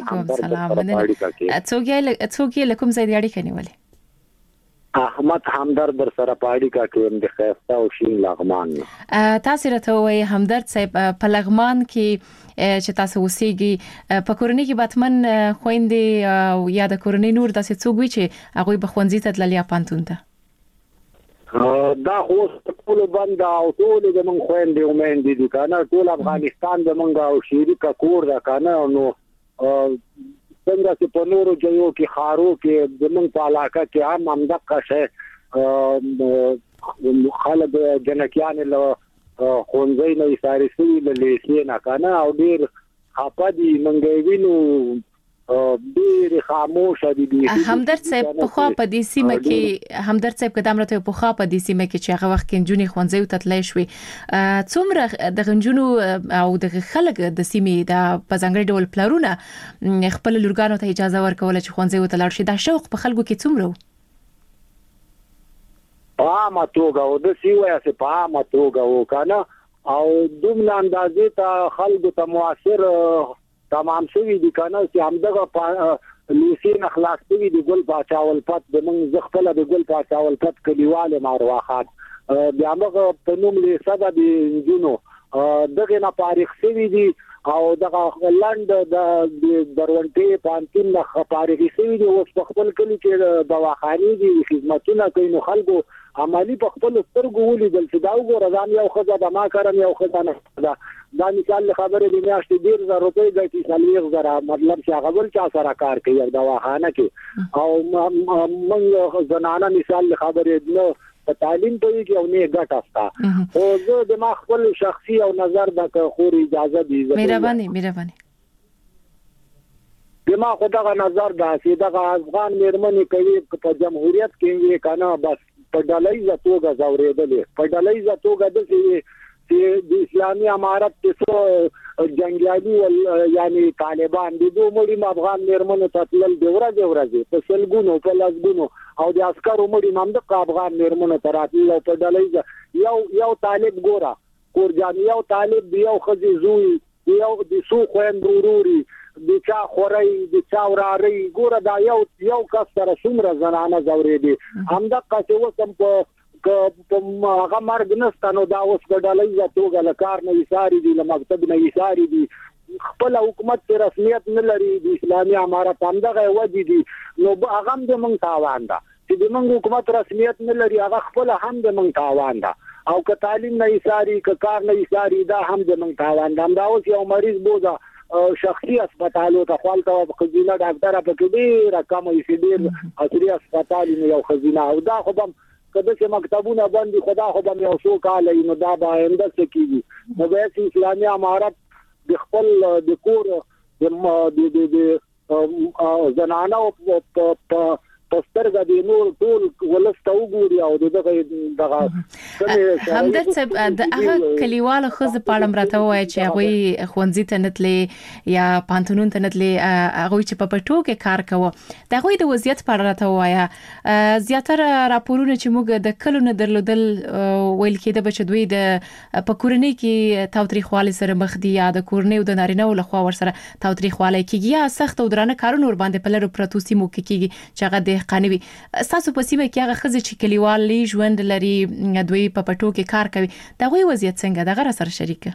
څوک یې لکم زید اړیکه نیولې؟ احمد همدرد در سره پاړی کا کې د خیستا او شین لغمان. تاسو راته وایي همدرد صاحب په لغمان کې چې تاسو اوسېږي په کورنۍ کې باتمن خويندې او یا د کورنۍ نور داسې څوک وي چې هغه به خوندزي ته تللی پانتون ته؟ دا خو ټول بند او ټول د من خويندې او مېندې دي کنه، ټول افغانستان د منګه او شریک کور دا کنه. نو څنګه چې په نورو ځایو کې خارو کې د من په علاقه کې هم همدغه شی خلک جنکیان له خونځي نه ایثار سوي له لیسې نه کنه او ډیر خپدي منګې وینو ډیر خاموش دي. همدرد صاحب په خوا په دې سیمه کې همدرد صاحب قدم راته په خوا په دې سیمه کې چې هغه وخت کې جنونی خوندزي ته تللی شوې، څومره د غنجونو او د خلک د سیمې د پزنګړي ډول پلارونه خپل لورګانو ته اجازه ورکول چې خوندزي ته لاړ شي؟ دا شوق په خلکو کې څومره و؟ عامه توګه او د سیوه سه په عامه توګه وکنه او دومره اندازې ته خلکو ته موثر تمام شوی دي کنه چې همدغه لیسین اخلاق دی د ګل پاچاول پت د من زغفله د ګل پاچاول پت کلیواله مارواخات بیا موږ په نوم له سبا د انجونو دغه نه فارغ شوی دي او دغه لند د درونټي پانتین نه فارغ شوی دي او په خپل کلی کې دواخاني دي خدماتونه کوي نو خلکو عملی په خپل سترګو ولیدل چې دا وګوره ځان یو خزه د ما کارم یو خزه نه دا مثال خبره دی میاشتې 10000 روپۍ د 30000 مطلب چې هغه بل چا سره کار کوي د واخانه کې او موږ زنانه مثال خبره نو په تعلیم ته کې او نه ګټه استا او زه د ما خپل شخصي او نظر د خور اجازه دی مهرباني دما خدای نظر دا چې د افغان میرمنې کوي په جمهوریت کې کنه بس په ډلایزه توګه زوریدلې په ډلایزه توګه د اسلامي امارت څخه جنگیالي یعنی طالبان د دوه مړي افغان میرمنو تطلل دی ورځ په سلګونو په لاسګونو او د عسکرو مړي هم د افغان میرمنو تراتل په ډلایزه یو طالب ګورا کورجان یو طالب یو خزي زوی یو د سو خويند وروري د چا خوري د چا وراري ګوره دا یو کس سره څومره زنانه زوري همدا قصه وسم په هغه مرګ نستانو دا اوس ګډلې زتوګه لکار نه ایثاری دي لمکتب نه ایثاری دي خپل حکومت پر رسمیت نه لري د اسلامي امارت همدغه ودی دي نو هغه د مونږ تاوان ده چې د مونږ حکومت رسمیت نه لري هغه خپل هم د مونږ تاوان ده او که تعلیم نه ایثاری که کار نه ایثاری دا هم د مونږ تاوان ده دا اوس یو مریض بوزا شخصي هسپتالو ته خپل خزینه ډاکټر په کې ډیر کم ایسډیر اصلي هسپتال نه یو خزینه او دا خو هم کله چې مکتبونه باندې خدا خو به یو څو کال نو دا به آینده کېږي نو به اسلامي امارت د خپل د کور د زنانه او پسترګه د نور ټول ولسته وګوري او دغه همدرد صاحب د هغه کلیوالو خزه پاړم راته وای چې هغه خوندزي ته نتلې یا پانتونون ته نتلې هغه چې په پټو کې کار کوي دا هغه د وضعیت پاړه راته وای زیاتره راپورونه چې موږ د کلو نه درلودل ویل کېده بچ دوی د پکورنۍ کې تاوتریخوالي سره مخ دي یا د کورنۍ او د نارینه ول خو ور سره تاوتریخوالي کېږي یا سخت او درانه کارونه ور باندې په لرو پروتوسي مو کېږي چې هغه قانوي تاسو په سیمه کې هغه خزه چې کلیوالي ژوند لري دوی په پټو کې کار کوي دا غوي وضعیت څنګه دا غره سره شریکه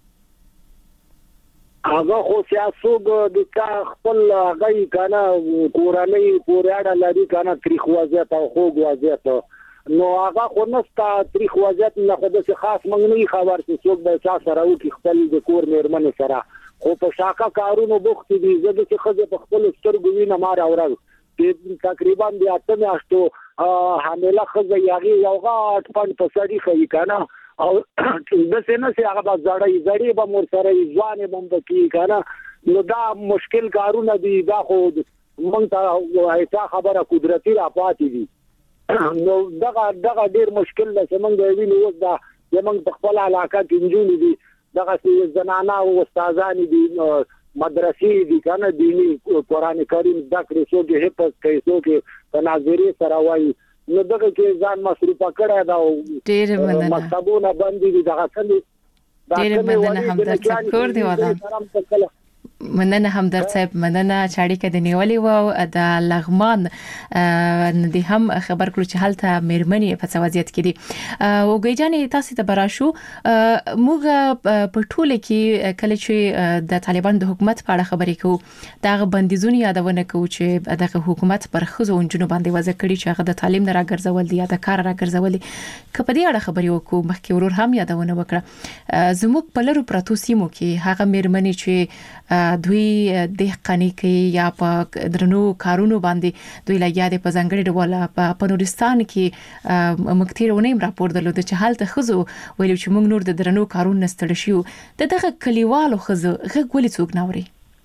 هغه خو سیاسوګ د کا خپل غي کنه کورنۍ پورېړه لري کنه تاریخ وضعیت او خوګ وضعیت نو هغه خو نستا تاریخ وضعیت نه خو د خاص منګنی خبر چې څوک به چا سره او خپل د کور میرمن سره خو په شاکه کارونو بوخت دي زده چې خزه په خپل سترګو وینه مار اورل تقریبا د اته میاشتو حامله خزه یاغي یو غاټ پند په سړی خې کنه او د سینې سره هغه زړی به مور سره ځوانې بم کی کنه نو دا مشکل کارونه دي دا خو مونږ ته ایسا خبره قدرتي را پاتې دي نو دغه ډیر مشکل ده چې مونږ ویني اوس دا زمونږ په خپل علاقه کې انجونې دي دغه زنانه او استادان دي مدرسې دي کنه دینی قران کریم ذکر څوګه هپس کوي څوګه تناظری سره وایي نو دغه کې ځان مصروفه کړه دا ډېر مننه مکتبونه باندې دغه څه ډېر مننه همدرد صاحب کور دی ودان مننه همدرد صاحب مننه چاړي کې د نیولې و د لغمان ندی هم خبر کړو چې حالت مېرمنې په وضعیت کې دي او ګیجانې تاسو ته براشو موږ په ټوله کې کله چې د طالبان د حکومت په اړه خبرې کوو دا بندیزونه یادونه کوو چې د حکومت پر خزو انجونو باندې وځ کړی چې هغه د تعلیم نه راګرځول دي یا د کار راګرځول دي کله دې اړه خبرې وکړو مخکې ورور هم یادونه وکړه زموږ په لرو پراتو سیمو کې هغه مېرمنې چې دوی د قنی کې یا په درنو کارونو باندې دوی لګیا دي په ځنګړي ډول په نورستان کې مکتیرونه راپور درلود چې حالت خزو ویل چې موږ نور د درنو کارونو نستړ شو دغه کلیوالو خزو غږ ولې څوک ناوري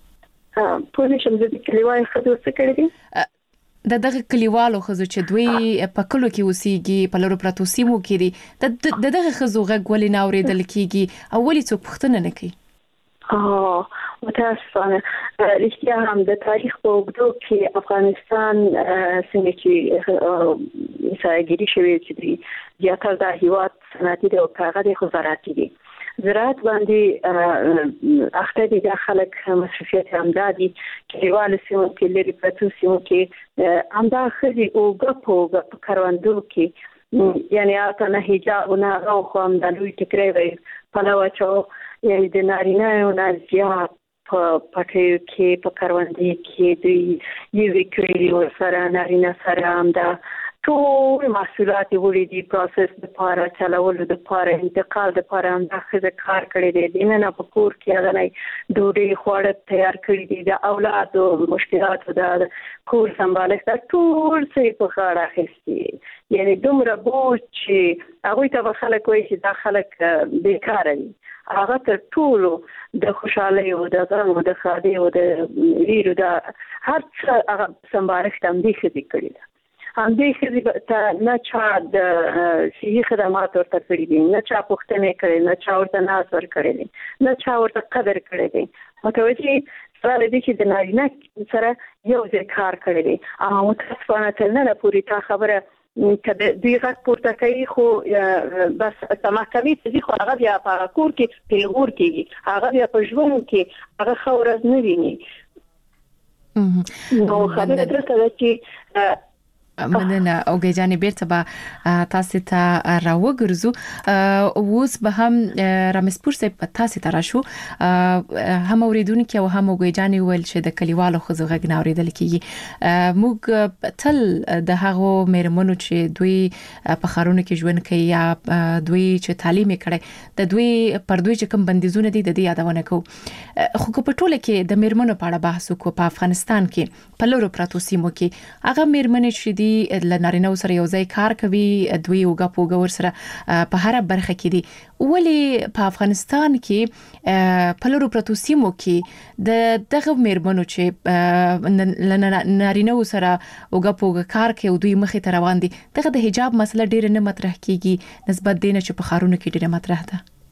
په دې چې د کلیوالو خزو څه کړی دي دغه کلیوالو خزو چې دوی په کلو کې اوسېږي په لرو پراتو سیمو کې دي دغه خزو غږ ولې ناوري دل کېږي او ولې څوک پښتنه نه کوي متاسفانه رښتیا هم د تاریخ په اوږدو کې افغانستان څنګه چې سایګری شوی چې زیاتره د هیواد صنعتي او کاغذي خزراتي دي زراعت باندې اخته دي د خلک مصرفیت همدادي کلیوال سیمو کې لري پروتو سیمو کې همدا خزي او غپ کاروندو کې یعنی اته نه حجاب نه او خام د لوی ټکرې وي پلوچو یعنی د نارینه او نازیات په پټیو کې په کاروندې کې د یوې کړي سره نارینه سره همدا ټول محصولات وړي دي پروسس د لپاره چلولو د لپاره انتقال د لپاره هم دغه کار کړی دی نه په کور کې هغه نه ډوډۍ خوړ تیار کړی دي د اولاد او مشکلات د کور سمبالښت ټول څه په غاړه اخیستي یعنی دومره بوج چې هغه ته خلک وایي چې دا خلک بیکار دي هغه تر ټولو د خوشاله او د غم او د خادي او د ویرو د هر څه هغه سمبالښت هم دي چې کړی دی هم دې چې ته نه چا د صحي خدمات ورته کړی دي نه چا پوښتنه کړې نه چا ورته ناز ور کړی دي نه چا ورته قدر کړی دی متوجي سره دې چې د نارینه سره یو ځای کار کړی دی او متاسفانه تل نه پوری تا خبره کله دوی غږ پورته کوي خو بس سماکوي چې خو هغه بیا په کور کې پیغور کېږي هغه بیا په ژوند کې هغه خورز نه ویني نو خبره درته ده چې مننه اوګه جانې بیرته به تاسو ته راوګرځو اوس به هم رامسپور صاحب په تاسو ته راشو هم اوریدونکو او هم اوګه جانې ول چې د کلیوالو خزو غږ نه اوریدل کیږي موږ تل د هغو مېرمنو چې دوی په خارونو کې ژوند کوي یا دوی چې تعلیم کړي د دوی پر دوی چې کوم بندیزونه دي د دې یادونه کوو خو په ټوله کې د مېرمنو په اړه بحث وکړو په افغانستان کې په لورو پراتو سیمو کې هغه مېرمنې چې دي لنارینه سره یو ځای کار کوي دوی او غپو ور سره په هر برخه کې دي ولی په افغانستان کې په لورو پراتو سیمو کې د دغه مېرمنو چې لنارینه سره او غپو کار کوي دوی مخې ته روان دي دغه د حجاب مسله ډېر نه مطرح کیږي نسبت دینه چې په خارونو کې ډېر مطرح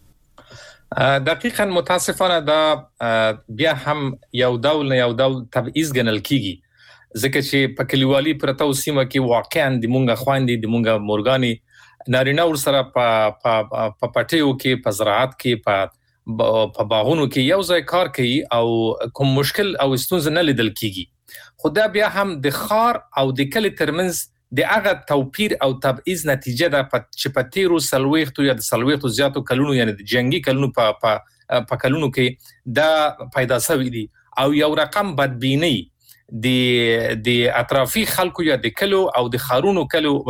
ده دقیقاً متاسفانه دا بیا هم یو ډول تبعیض ګڼل کیږي ځکه چې په کلیوالي پرته سیمه کې واقعاً د مونږه خواندې د مونږه مورګاني نارینه ور سره په پټیو کې په زراعت کې په باغونو کې یو ځای کار کوي او کوم مشکل او ستونزه نه لیدل کیږي خو دا بیا هم د خار او د کلی ترمنځ د هغه توپیر او تبعیض نتیجه ده چې په تیرو سلويختو یا د سلويختو زیاتو کلونو یعنی د جنگي کلونو په کلونو کې دا پیدا شوی دي او یو رقم بدبینی د اطرافي خلکو یا د کلو او د خارونو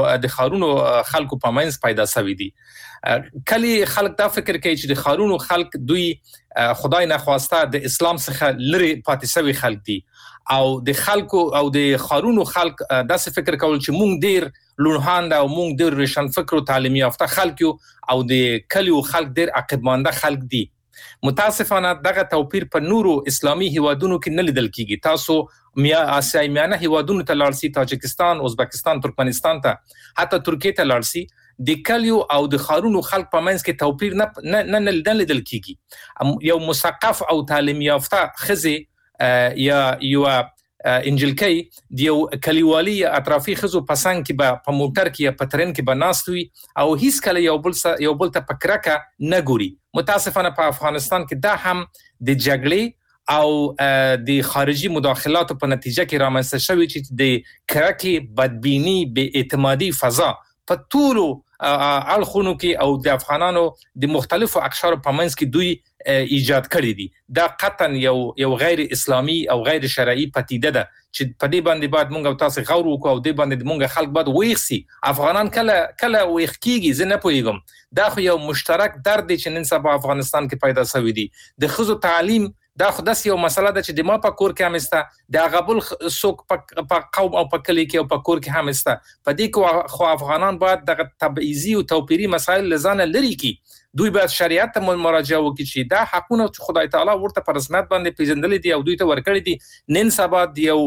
خلکو په منځ پیدا شوی دي کلی خلک دا فکر کوي چې د خارونو خلک دوی خدای نه خواسته د اسلام څخه لري پاتې شوی خلک دي او د خلکو او د خارونو خلک داسې فکر کول چې مونږ ډیر لونهاند او مونږ ډیر روشن فکر او تعلیمي یافته خلک یو او د کلیو خلک ډیر عقیدمنده خلک دي متاسفانه دغه توپیر په نورو اسلامي هیوادونو کې نه لیدل کیږي تاسو آسیایي میانه هیوادونو ته لارسي تاجکستان ازبکستان ترکمنستان ته حتی ترکیه ته لارسي د کلیو او د خارونو خلک په منځ کې توپیر نه لیدل کیږي یو مثقف او تعلیم یافته خزي یا یو انجلکی دیو کلیوالی اطرافي خزو پسند کې په موټر کې یا په ترن کې بناستوي او هیڅ کله یو بل ته پکرکه نه ګوري متاسفانه په افغانستان کې دا هم د جګړې او د خارجي مداخلاتو په نتیجه کې رامنځته شوی چې د کرکې بدبینی بې اعتمادي فضا په ټولو الخونو کې او د افغانانو د مختلفو اقشارو په منځ کې دوی ایجاد کړی دي دا قطعا یو غیر اسلامي او غیر شرعي پدیده ده چې په دې باندې باید موږ تاسو غور وکړو او دې باندې موږ خلک باید ویښسي افغانان کله ویښ کیږي زه نه پوهیږم دا خو یو مشترک درد دی چې نن سبا افغانستان کې پیدا شوی دی د ښځو تعلیم دا خو داسې یو مسله ده چې د ما په کور کې هم استه د غبل سوق په قوم او په کلی کې او په کور کې هم استه په دې کې خو افغانان باید د تبعیضي او توپیري مسایل لزانه لري کی دوی باید شریعت ته مراجعه وکړي چې دا حقونه چې خدای تعالی ورته په رسمیت باندې پیژندل دي او دوی ته ورکړي دي نن سبا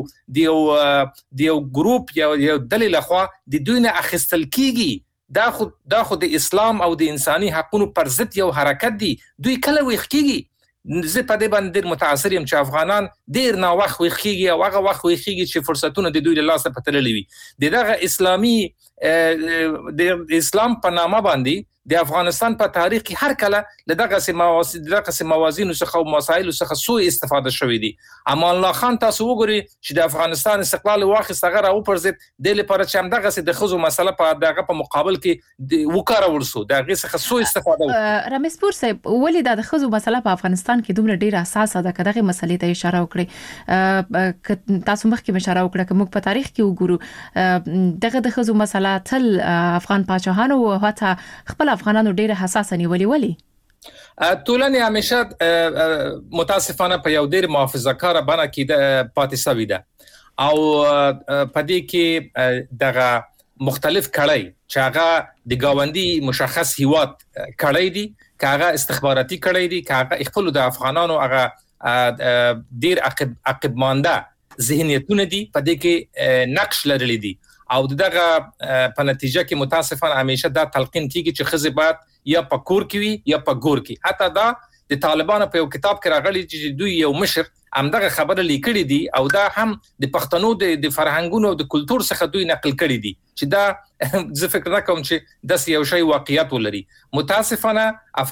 د یو ګروپ یا یو دلیل خو د دوی نه اخیستل کیږي دا خو د اسلام او د انساني حقونو پر ضد یو حرکت دی دوی کله ویښ کیږي زه په دې باندې ډېر متاثر یم چې افغانان ډېر نا وخت ویښ کیږي او هغه وخت ویښ کیږي چې فرصتونه د دوی له لاسه پتللې وي دغه اسلامي د اسلام په نامه باندې د افغانستان په تاریخ کې هر کله دغه موازین او مسایل څخه سوء استفاده شوې دي. امان الله خان تاسو وګورئ چې د افغانستان استقلال واخیست هغه راو پرځید د لپاره چې همدغه د خزو مسله په مقابل کې وکړول شو دغه څخه سوء استفاده وکړه. رمیز پور صاحب ولې د خزو مسله په افغانستان کې دومره ډیره حساسه ده کداغه مسلې ته اشاره وکړي؟ تاسو مخکې اشاره وکړه چې موږ په تاریخ کې وګورو دغه د خزو مسله تل افغان پاچاهانو او حتی خپل افغانانو ډیره حساسه نیولې ولی ټولنه همیشه متاسفانه په یو ډیر محافظه‌کار بڼه کې پاتې شوې ده او پدې کې دغه مختلف کړای چې هغه د گاونډي مشخص هیواد کړای دي کاغه استخباراتي کړای دي کاغه خپل د افغانانو هغه ډیر عقب مانده ذهنیتونه دي پدې کې نقش لرلې دي او دغه په نتیجه کې متاسفانه همیشه دا تلقین کیږي چې خزه بعد یا په کور کې وي یا په ګور کې. حتی دا د طالبانو په یو کتاب کې راغلي چې دوی یو مشر همدغه خبره لیکلې دي او دا هم د پښتنو د فرهنګونو او د کلچر څخه دوی نقل کړي دي چې دا زه فکر نه کوم چې د یو شی واقعیت ولري. متاسفانه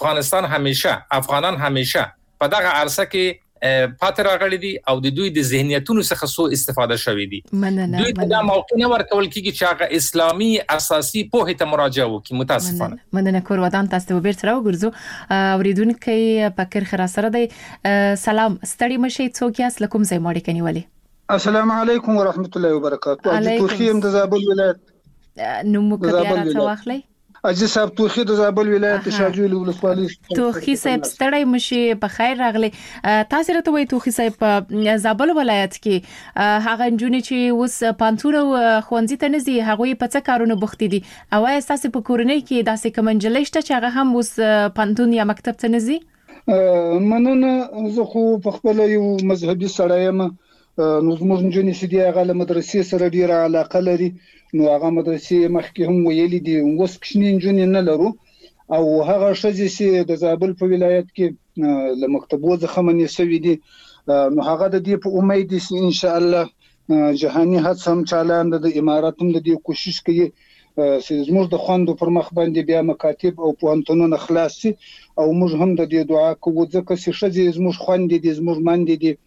افغانان همیشه په دغه عرصه کې پاتې راغلي دي او د دوی د ذهنیتونو څخه سوء استفاده شوې دي. دوی په دا موقع نه ورکول کیږي چې هغه اسلامي اساسي پوهه ته مراجعه وکړي. متاسفانه مننه کور ودان تاسو به بیرته راوګرځو اوریدونکو پکر خیر سره دی. سلام ستړي مشي څوک یاس لکم زې ماړي کني ولی السلام علیکم ورحمت الله وبرکاته. اجي توخیم د زابل ولایت نو مو کبیره تواخلي اجي صاحب توخی د زابل ولایت شاجوی ولسوالۍ. توخی صاحب ستړی مشي په خیر راغلی. تاسو راته وایي توخی صاحب په زابل ولایت کې هغه جونې چې اوس پانتونو خوندې ته نزي هغه په څه کارونه بوختي دي او تاسو په کورنۍ کې داسې کومنجلې شته چې هغه هم اوس پانتون یا مکتب ته نزي؟ مننه زه خو په خپل یو مذهبي سړی یم نو زموږ جونې چې دی هغه له مدرسې سره ډیره علاقه لري نو هغه مدرسې مخکې هم ویلي دي اوس کښنی جونې نه لرو او هغه شذې چې د زابل په ولایت کې له مکتبو څخه منې شوې دي نو هغه د دې په امید دي چې ان شاء الله جهاني هڅه هم چالان د امارات هم د دې کوشش کوي چې زموږ د خوندو پر مخ باندې بیا مکاتب او پوهنتونونه خلاص شي او موږ هم د دې دعا کوو ځکه چې شذې زموږ خوندې دي زموږ ماندې دي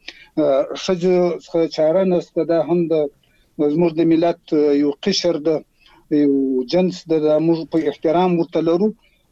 شذې چاره نسته دا هم د زموږ د ملت یو قشر د یو جنس د موږ په احترام ورته لرو.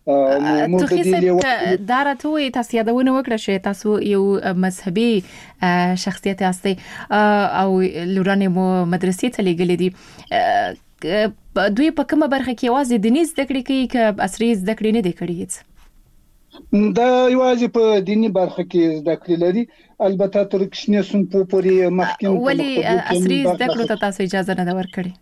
دارته تاسو یادونه وکړه چې تاسو یو مذهبي شخصیت یاستئ او لورانه مو مدرسې ته لګلې دي دوی په کومه برخه کې یوازې دیني زده کړې کوي که عصري زده کړې نه دي کړې؟ دا یوازې په دینی برخه کې زده کړې لري البته تر کښنی سن په پورې مخکې ولی عصري زده کړو ته تاسو اجازه نه ورکړي؟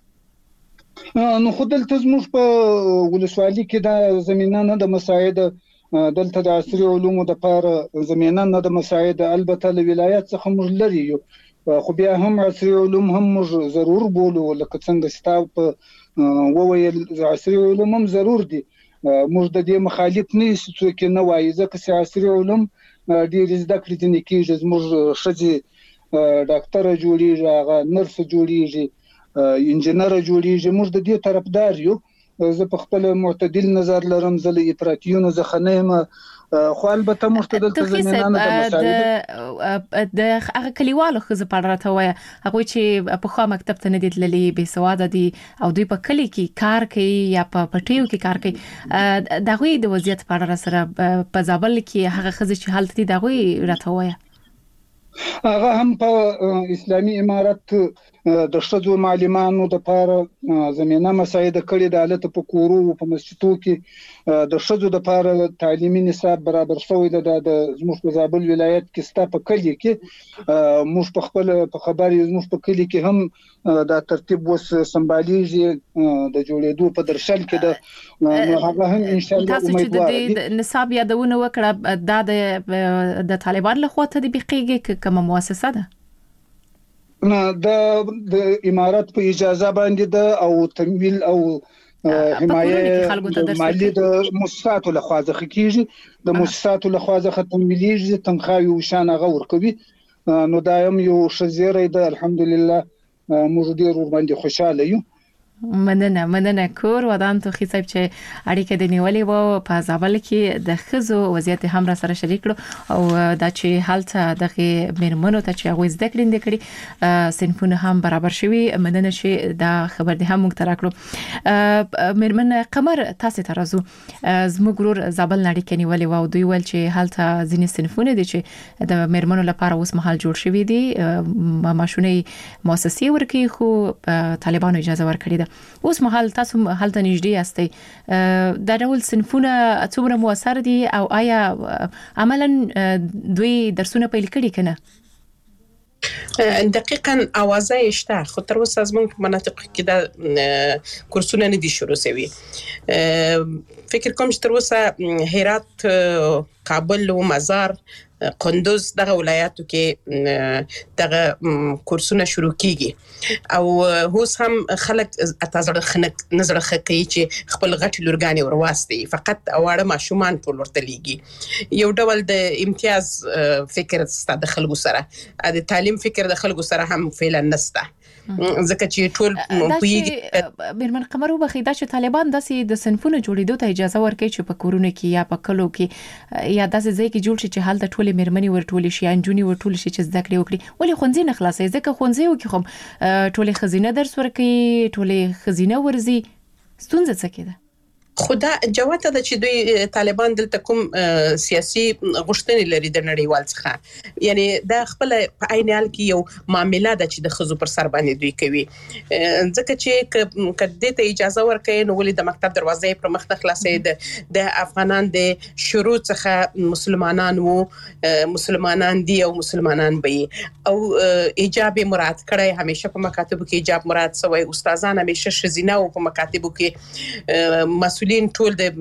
نو خو دلته زموږ په ولسوالۍ کې دا زمينه نه د مساعد دلته د عصري علومو د لپاره زمينه نه د مساعد البته له ولایت څخه موږ لري یو خو بیا هم عصري علوم هم موږ ضرور بولو لکه څنګه ستاسو په وویل عصري علوم هم ضرور دي موږ د دې مخالف نه یو څوک نه وایي ځکه چې عصري علوم ډیر زده کړې دي کېږي زموږ شذې ډاکټر جوړیږي هغه نرس جوړیږي انجنیر جوړیږي موږ د دې طرفدار یو. زه په خپل معتدل نظر لرم زه له افراطیونو څخه نه یم خو البته معتدل زمينه نه د مساعد د هغه کلیوالو خزه په راته وای هغه چې په خوا مکتب ته نه دي تللي به سواده دي او دوی په کلی کې کار کوي یا په پټیو کې کار کوي دغه د وضعیت په اړه سره په زابل کې هغه خزه چې حالت دي دغه راته وای هغه هم په اسلامي امارت د شذو معلمانو د لپاره زمينه مساعد کړي د حالت په کورو په مسجدو کې د شذو د لپاره تعلیمي نصاب برابر شوی د زموږ په زابل ولایت کې ستا په کلی کې موږ په خپل په خبري زموږ په کلی کې هم د ترتیب وس سمباليږي د جوړېدو په درشل کې د هغه هم ان شاء الله امیدوار دي. نصاب یادونه وکړه د طالبان له خوا ته د بقیږي کومه مؤسسه ده؟ نه د امارات په اجازه باندې ده او تمویل او حمایه مالی د مؤسساتو له خوا ځخه کیږي د مؤسساتو له خوا ځخه تمویلېږي تنخواوي او شان غور کوي نو دایم یو شزيره ده الحمدلله موږ ډیر ور باندې خوشاله یو مننه کور ودان تو خصيب چې اړیکه د نیولې وو په زابل کې د خزو وضعیت هم را سره شریک کړو او دا چې حالت دغه مرمنو ته چې هغه زده کړي سنفونه هم برابر شوي مننه چې دا خبر دې هم موږ تراکلو مرمن قمر تاسو ته راځو زموږ ګرور زابل اړیکه نیولې وو دوی ول چې حالت ځینې سنفونه دي چې د مرمنو لپاره اوس مهال جوړ شوي دي ماشونی مؤسسې ورکی خو طالبانو اجازه ورکړي اوس مهال تاسو حالت نږدې یاستئ دا ډول صنفونه څومره موثر دي او آیا عملاً دوی درسونه پیل کړي کنه دقیقاً اوازه شته خو تر اوسه زموږ په مناطق کې دا کورسونه نه دي شروع شوي فکر کوم چې تر اوسه هرات کابل او مزار قندوز دغه ولایاتو کې دغه کورسونه شروع کیږي او هوس هم خلک اتازړه خنک نظر خکې چې خپل غټ لورګانی ورواستي فقط اواړه ماشومان ټول ورته لیږي یو ډول د امتیاز فکر ست د خلکو سره د تعلیم فکر د خلکو سره هم فعلا نسته ځکه چې ټول پیږي مرمن قمر وبخیدا چې طالبان داسې د صنفونو جوړېدو ته اجازه ورکړي چې په کورونه کې یا په کلو کې یا داسې ځای کې جوړ شي چې حالت ټول مرمنې ورټول شي انجونی ورټول شي چې زده کړې وکړي ولې خونځي نه خلاصي ځکه خونځي وکي خو ټول خزینه درس ورکړي ټول خزینه ورزي ستونزه څه کېده خدا جواب ته چې دوی طالبان دلته کوم سیاسي غوښتنې لري د نړیوال څخه یعنی دا خپل په عین حال کې یو معاملې ده چې د خزو پر سر باندې دوی کوي ځکه چې کله ته اجازه ورکړي نو ولې د مکتب دروازې پر مخ نه خلاصې د افغانان د شروع څخه مسلمانان دي او مسلمانان به او ایجاب مراد کړي همیشه په مکاتبو کې ایجاب مراد سوی استادان همیشه شزینه او په مکاتبو کې ټول د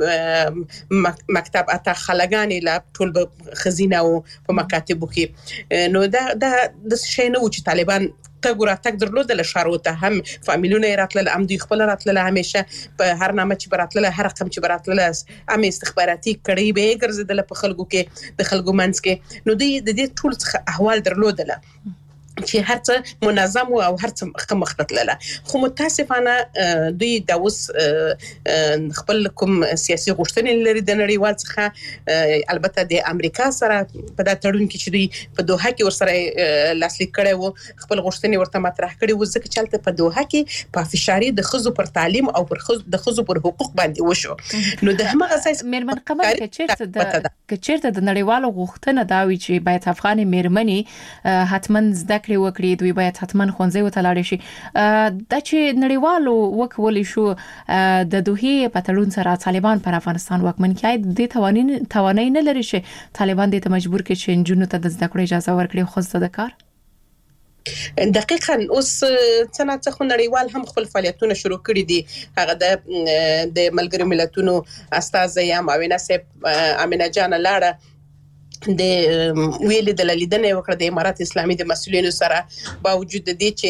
مکتب اته خلګانی لا ټول خزینه او په مکاتبو کې نو دا د شي نه و چې طالبان تګ درلودل شاروته هم فامیلونه راتله هم دوی خپل راتله همیشه په هر نامه چې براتله هر رقم چې براتله هم استخباراتي کړي به ګرځیدل په خلکو کې د خلکو منځ کې نو دوی د دې ټول احوال درلودل چې هر څه منظم او هر څه مختلله خو متاسفانه دوی د اوس خپل کوم سیاسي غوښتنې لري د نړیوال څخه البته د امریکا سره په دا تړون کې چې دوی په دوحه کې ورسره لاسلیک کړي وو خپل غوښتنې ورته مطرح کړي وو ځکه چې چلته په دوحه کې په فشاري د خزو پر تعلیم او پر د خزو پر حقوق باندې وشو نو د همغه اساس مرمن قمر کچیرته د نړیوالو غوښتنه دا وی چې باید افغان مرمنې حتمن زده وکړي دوی باید حتمان خونځي وتلاړ شي د چې نړیوالو وکول شو د دوه پټلون سره طالبان پر افغانستان وکمن کړي د توانای نه لري چې طالبان دې ته مجبور کړي چې جنونو ته د زده کړې اجازه ورکړي خو زده کار دقیقاً اوس څنګه خو نړیوال هم خپل فعالیتونه شروع کړي دي هغه د ملګرو ملتونو استاد یا معاونه صاحب امینه جان لاړه د ویل د لیدنې وکړه د امارات اسلامي د مسؤلینو سره باوجود د دې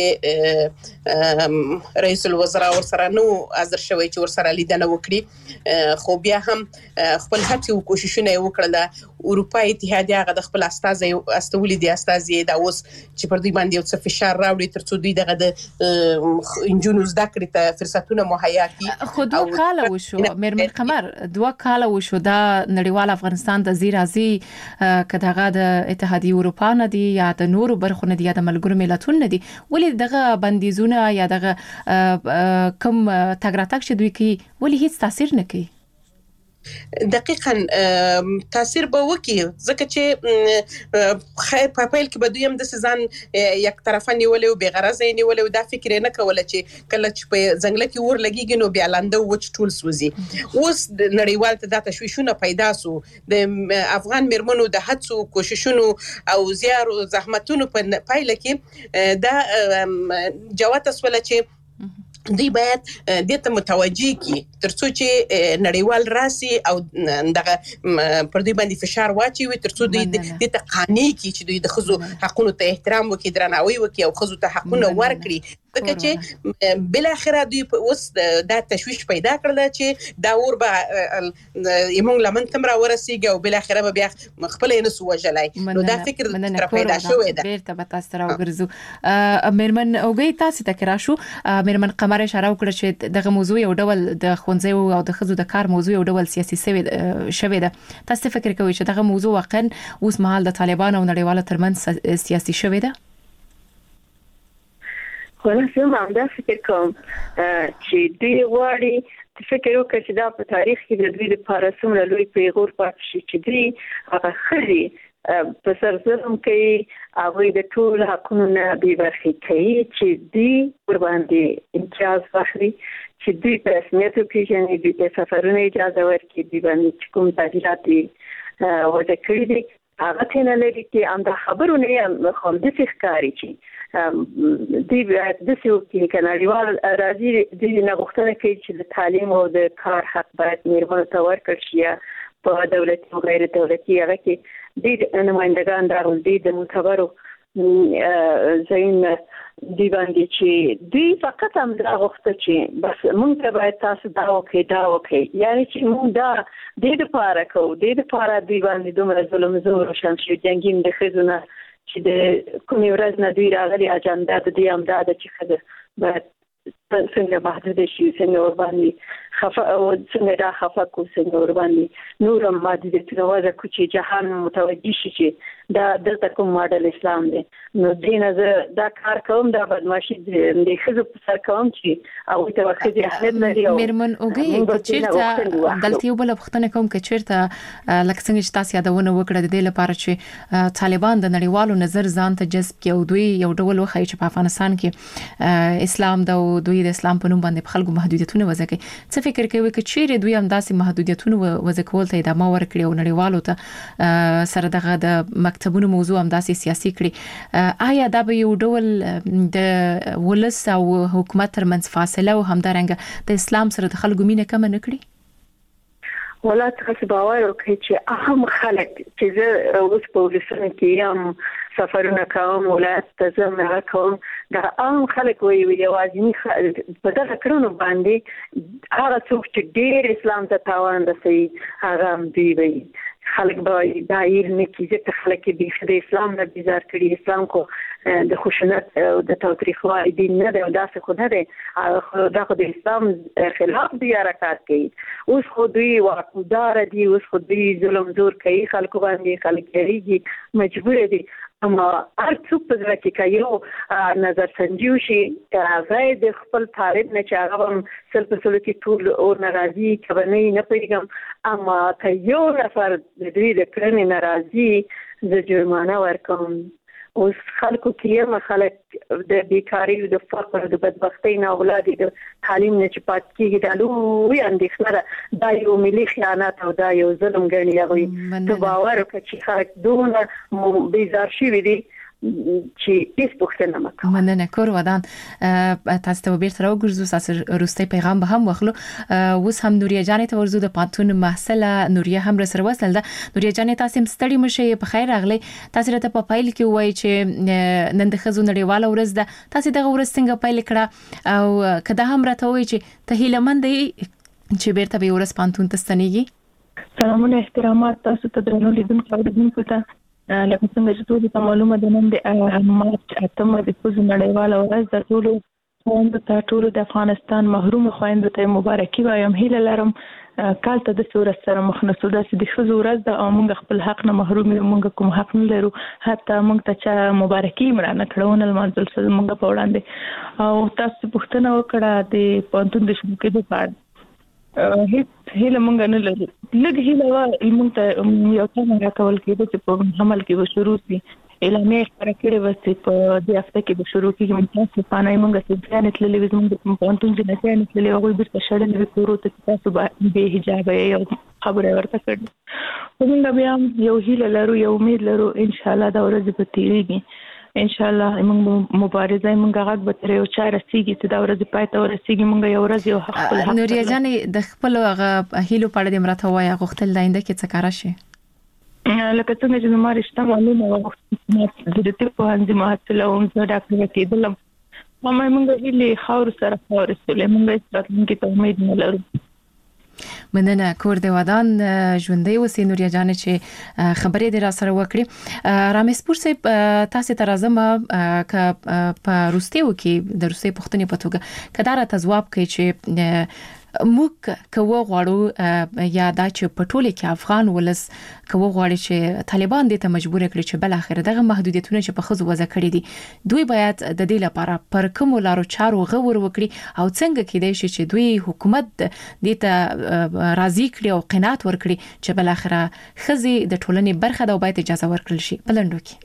چې رئیس الوزرا ورسره نو حاضر شوی چې ورسره لیدنه وکړي خو بیا هم خپل هڅې او کوششونه وکړل اروپای اتحادیه هغه د خپل استولې د استازي د اوس چې پر دوی باندې یو څه فشار راوړي ترڅو دوی دغه د انجونو زده کړې ته فرصتونه مهیا کړي خو دوه کاله وشو مرمن قمر 2 کاله وشو دا نړیوال افغانستان د زیرازي کداغه د اتحادیه اروپا نه دی یا د نورو برخو نه دی یا د ملګرو ملتونو نه دی ولې دغه بندیزونه یا دغه کم تګراتک چې دوی کوي ولې هیڅ تاثیر نه کوي دقیقاً تاثیر به وکي ځکه چې خیر په پیل کې به دوی هم د سزان یک طرفه نیولې او بغرض نیولې او دا فکر نه کوله چې کله چې په ځنګل کې ور لګيږي نو بیا لاندې وچ ټول سوزي اوس د نړیوال ته د تشویشونه پیدا سو د افغان مرمنو د هڅو کوششونو او زیار او زحمتونو په پایله کې دا جوات اسوله چې دوی باید د ته متوجي کی ترڅو چې نړیوال راسي او دغه پر دوی باندې فشار واچي ترڅو دوی د قانوني کی چې دوی د خزو حقونو ته احترام وکړي درناوی وکړي او خزو ته حقونه ورکړي ځکه چې بل اخره دوی اوس د تشويش پیدا کړل چې دا اور به یمون لمن تمره ورسیږي او بل اخره به بیا خپل نه سو وجلای نو دا فکر تر پیدا شوې ده بیرته به تاسو سره وګرځو مېرمن اوګي تاسو ته کرا شو مېرمن قمر اشاره وکړه چې دغه موضوع یو ډول د خونځي او د خزو د کار موضوع یو ډول سیاسي شوی ده تاسو فکر کوئ چې دغه موضوع واقعا اوس مهال د طالبان او نړیوالو ترمنځ سیاسي شوی ده خلاص هم دا فکر کوم چې دوی غواړي فکر وکړي چې دا په تاریخ کې د دوی لپاره څومره لوی پیغور پاتې شي چې دوی هغه خري په سر ظلم کوي هغه د ټول حقونو نه بې برخې کوي چې دوی ور باندې امتیاز واخلي چې دوی په رسمیت پیژني دوی په سفرونو اجازه ورکړي دوی باندې کوم تعدیلات وضع کړی دي هغه څنګه لري چې انده خبرونه خو د ښکاری چې دی د سیو کې کناړیوال راځي د نغښتنه کوي چې د تعلیم او د کار حق باید میرمنو ته ورکړل شي په دولتي او غیر دولتي هغه کې د نمائندگان دارول دي د معتبرو زین دی باندې چې دوی فقط هم دا غوښته چې بس مونږ ته باید تاسو دا وکړي یعنی چې مونږ دا د لپاره کوو د لپاره دی باندې دومره ظلم زور شان شي جنگین د خزونه چې د کومې ورځ نه دوی راغلي اجنډا د دې امداد چې خزه باید څنګه محدود شي څنګه ور باندې خفه او څنګه دا خفه کو څنګه ور باندې نور محدودیتونه وځه کو چې جهان متوجي شي چې دا دلته کوم ماډل اسلام دی نو دین از دا کار کوم دا بدمعشي د خزو په سر کوم چې او ته وخت اهمیت لري او مېرمن اوګي چیرته دلته یو بل وختونه کوم چې چیرته لکه څنګه چې تاسو یادونه وکړه د دې لپاره چې طالبان د نړیوالو نظر ځان ته جذب کوي او دوی یو ډول وخی چې په افغانستان کې اسلام دا دوی د اسلام په نوم باندې خلکو محدودیتونه وضع کوي څه فکر کوي چې چیرې دوی هم داسې محدودیتونه وضع کول ته ادامه ورکړي او نړیوالو ته سره دغه د مکتبونو موضوع هم داسې سیاسي کړي آیا دا به یو ډول د ولس او حکومت ترمنځ فاصله او همدارنګه د اسلام سره د خلکو مینه کم نه کړي ولا تاسو باور وکړئ چې اهم خلک چې زه اوس په ولسمه کې هم سفرونه کوم ولایت ته ځم کوم دا عام خلک وي یوازې په دغه کړنو باندې هغه څوک چې ډېر اسلام ته تاوان رسوي هغه هم دوی وي خلک به دایر نه کیږي چې خلک د اسلام نه بیزار کړي اسلام کو د خشونت او د تاریخوالي دین نه دی او داسې خو نه دی دا خو د اسلام خلاف دی حرکت کوي اوس خو دوی واقعدار دي اوس خو دوی ظلم زور کوي خلکو باندې خلک کېږي مجبور دي اما هر څوک په ځای کې یو نظر سنجیو شي هغه د خپل طالب نه چې هغه هم سل په سل کې ټول او ناراضي کبنه نه پیغام اما که یو نفر د دوی د کړنې ناراضي د جرمانه ورکوم اوس خلکو کې خلک د بیکاری او د فقر او د بدبختی نه اولاد د تعلیم نه چې پات کېږي د لوی اندېښنه دا یو ملي خیانت او دا یو ظلم ګڼي هغه ته باور وکړي چې خلک دونه بیزار شي دي چې هیڅ پوښتنه نه کوي مننه کور ودان تاسو ته بیرته راوګرځو تاسو روستي پیغام به هم واخلو اوس هم نوریا جانې ته ورزو د پاتون محصله نوریا هم سره وصل ده نوریا جانې تاسو مستړی مشه په خیر راغلی تاسو راته په فایل کې وایي چې نن د خزو نړیواله ورځ ده تاسو دغه ورځ څنګه فایل کړه او کله هم راته وایي چې ته هیلمند چې بیرته به ورځ پاتون ته ستنېږي سلامونه احترامات تاسو ته درنو لیدونکو ته لکه څنګه چې ټول ته معلومه ده نن د مارچ 8 د خزو نړیواله ورځ د ټولو خويندو ته ټولو د افغانستان محروم خويندو ته مبارکي وایم هیله لرم کال ته د صورت سره مخ نه سودا چې د خزو ورځ د موږ خپل حق نه محروم یو موږ کوم حق نه لرو حتی موږ ته چې مبارکي مرانه کړون المنزل سره موږ په وړاندې او تاسو پوښتنه وکړه د پونتون د شبکې په اړه هیڅ هیله مونږ نه لرو لږ هیله وا مونږ ته یو څه راکول کېده چې په عمل کې به شروع شي اعلانې خبره کړې و چې په دې هفته کې به شروع کېږي مونږ په پانای مونږ چې ځان تللې وي مونږ په پونتون کې نه ځان تللې هغه به شړل وي کورو ته تاسو به حجاب یو خبره ورته کړې مونږ بیا یو هیله لرو یو امید لرو ان شاء الله دا ورځ به تیریږي ان شاء الله موږ مبارزه موږ غږ به تر یو چا رسیږي چې دا ورځ پای ته ورسیږي موږ یو ورځ یو خپل حق نوریا جانې د خپل هیلو په اړه د مرته وای غوښتل داینده کې څه کار شي لکه څنګه چې زما رښتا معلومه و د دې په انځ محصله او زه ډاکټر کېدلم موږ هیله خاور سره خورسته موږ ستاسو ته امید نه لرو. مننه کور د ودان ژوندۍ وسې نوریا جان چې خبرې د را سره وکړي. رامسپور صاحب تاسو ته راځم ک په روسیو کې د روسي پښتنې په توګه کدار ته جواب کوي چې موږ کوو غواړو یا دا چې په ټوله کې افغان ولس کوو غواړي چې طالبان دې ته مجبور کړي چې بل اخر دغه محدودیتونه چې په خزو وځ کړی دي دوی باید د دې لپاره پر کوم لارو چارو غور وکړي او څنګه کېدای شي چې دوی حکومت دې ته راضي کړي او قناعت ورکړي چې بل اخر خزي د ټولنې برخه ده او باید اجازه ورکړل شي. بلندو کې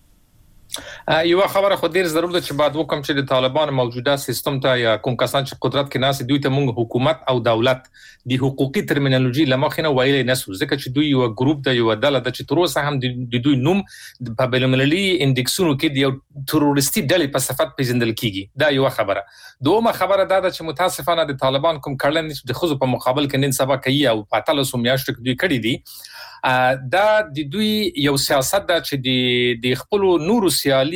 یو خبره خو ډیر ضروري ده چې بعد وکم چې د طالبان موجوده سیستم ته یا کوم کسان چې قدرت کې ناس دوی ته موږ حکومت او دولت د حقوقي ترمینالوژي لمخینه ویلې نسو ځکه چې دوی یو ګروپ د یو ډله د چې تر اوسه هم د دوی نوم په بین‌المللي انډکسونو کې د یو تروریستي ډلې په صفت پیژندل کیږي. دا یو خبره. دومره خبره دا ده چې متاسفانه د طالبان کوم کړنې د خزو په مقابل کې نن سبا کوي او په تاسو میاشتو کې دوی کړی دي دا د دوی یو سیاست ده چې د خپل نورو سیال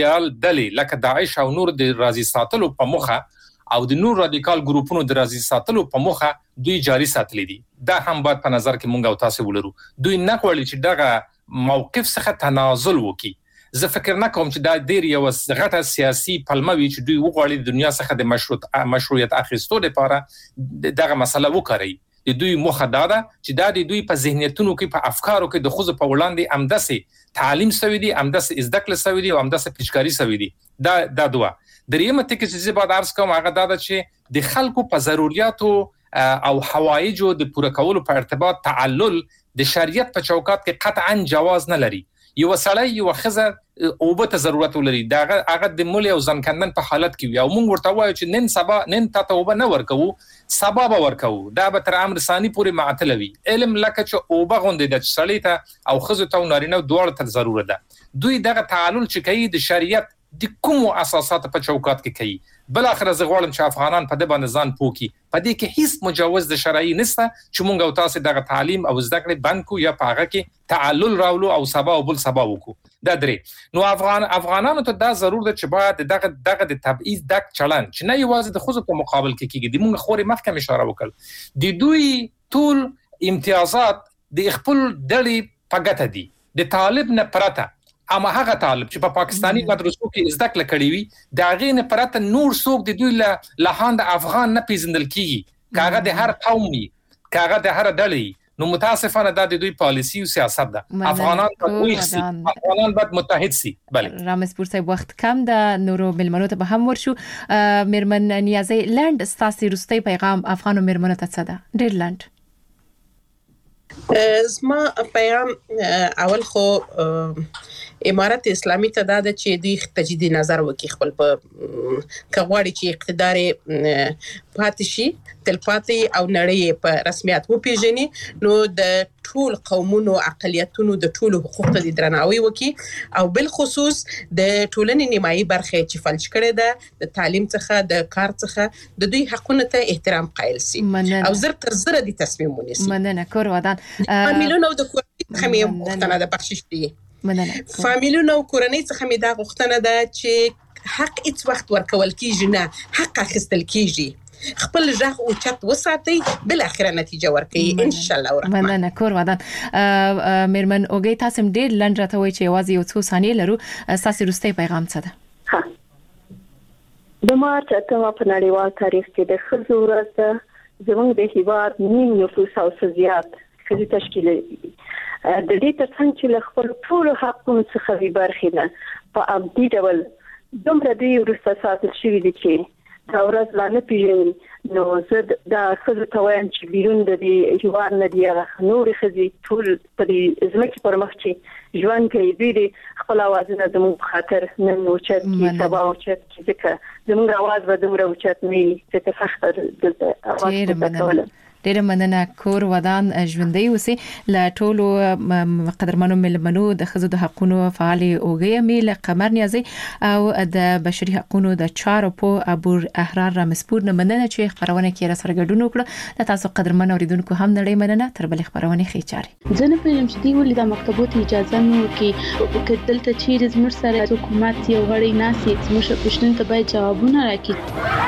دلې لکه داعش او نور د رازي ساتلو په مخه او د نور رادیکال ګروپونو د رازي ساتلو په مخه دوی جاري ساتلې دي. دا هم باید په نظر کې مونږ او تاسو ولرو. دوی نه غواړي چې دغه موقف څخه تنازل وکړي. زه فکر نه کوم چې دا ډیر یو غټه سیاسي پلمه وي چې دوی وغواړي د دنیا څخه د مشروعیت اخیستو لپاره دغه مسله وکړي. د دوی مخه دا ده چې دا د دوی په ذهنیتونو کې په افکارو کې د خوځ په وړاندې امداسه تعلیم سوي دي امداسه ازدکل سوي دي او امداسه پیشکاری سوي دي. دا دوه دریمه ټکی چې زه بعد عرض کوم هغه دا ده چې د خلکو په ضرورتو او حوایجو د پوره کولو په ارتباط تعلل د شریعت په چوکاټ کې قطعا جواز نه لري. یو سړی یو خزه او به ضرورت ولري دا هغه د مولي او ځنکندن په حالت کې وي او موږ ورته وایو چې نن سبا نن تاسو وب نه ورکو سبب ورکو دا به تر امر ثاني پورې معتلوي علم لکه چې او بغوند د سړی ته او خزه ته نارینه دوړ ته ضرورت ده. دوی دغه تعلل چې کوي د شریعت د کوم اساسات په چوکاټ کې کوي. بل اخر زه غواړم چې افغانان په دې باندې ځان پوکي په دې کې هیڅ مجوز د شرعي نشته چې مونږ او تاسو دغه تعلیم او زده کړې بانکو یا په هغه کې تعلل راولو او سبا او بل سبا وکړو. دا درې نو افغانانو ته دا ضرور ده چې باید دغه د تبعیض دک چلن چې نه یوازې د خوځو په مقابل کې کیږي د مونږ خوري مخکې اشاره وکړ د دوی ټول امتیازات د خپل ډلې په ګټه دي د طالب نه پرته. اما هغه طالب چې په پاکستانی مدرسو کې زده کړه کړې وي دا غي نه پرته نور څوک د دوی له هاند افغان نه پیژندل کیږي کاغه د هر قومي کاغه د هر ډلې نو متاسفانه دا د دوی پالیسی او سیاست ده. افغانان باید متحد سي. بله رامسپور صاحب وخت کم ده نورو ملمنو ته به هم ورشو. میرمن نیازی لند ستاسو روستي پیغام افغانو ملمنو ته څه ده ډیر لند زما پیغام اول خو امارت اسلامي ته دا چې دوی تجدید نظر وکړي خپل په کغواړي چې اقتدار پاتې شي تلپاتې او نړۍ په رسمیت وپیژني نو د ټول قومونو اقلیتونو د ټول حقوقو ته درناوی وکړي او بل خصوص د ټولنې نیمایي برخه چې فلج کړي ده د تعلیم څخه د کار څخه د دوی حقونو ته احترام قایل سي او زر تر زر دي تصمیم ونیسي. مننه کور ودان فامیلونو د کورنۍ څخه مې غوښتنه ده بخښش دي. فامیلونو کورنۍ څخه مې دا غوښتنه ده چې حق هیڅ وخت ورکول کیږي نه حق اخیستل کیږي خپل ژغ او چت وساتي بل اخره نتیجه ورکړي ان شاء الله الرحمن. مننه کور ودان میرمن اوګي تاسو ډیر لنډ راته وای چې یوازې یو څو ثانیې لرو تاسو روستي پیغام څه ده؟ د مارچ 8 په نړیوال تاریخ کې د ښځو ورځ ده زموږ د هیواد نیم نفوس او زیات ښځې تشکیل لري. د دې ترڅنګ چې له خپل ټول حقوقو څخه وی برخې ده په عمدي ډول دومره دی ورسته ساتل شوی دي چې دا ورځ لا نه پیژني نو زه دا ښځو ته وایم چې بیرون د دې هیواد نه دي هغه نورې ښځې ټول په دې ځمکې پر مخ چې ژوند کوي دوی د خپل اوازونه زموږ په خاطر نن اوچت کړي سبا اوچت کړي ځکه زموږ اواز به دومره اوچت نه وي ځکه سخته دلته اواز پورته کول. ډېر مننه. کور ودان ژوندۍ اوسې. له ټولو قدرمنو ملمنو د ښځو د حقوقو فعال اوګي میل قمر نیازي او د بشري حقوقو د چارو په ابو احرار رامسپور نه مننه چې خبرونه کې را سره ګډون وکړه. د تاسو قدرمن اوریدونکو هم نړۍ مننه. تر بل خبرونه خې چاري ځنه په یمشتي ولې د مکتبونو اجازه نو کې دلته چیرې زموږ سره حکومت یو غړي ناسي زموږ پښتون ته باید جوابونه راکړي.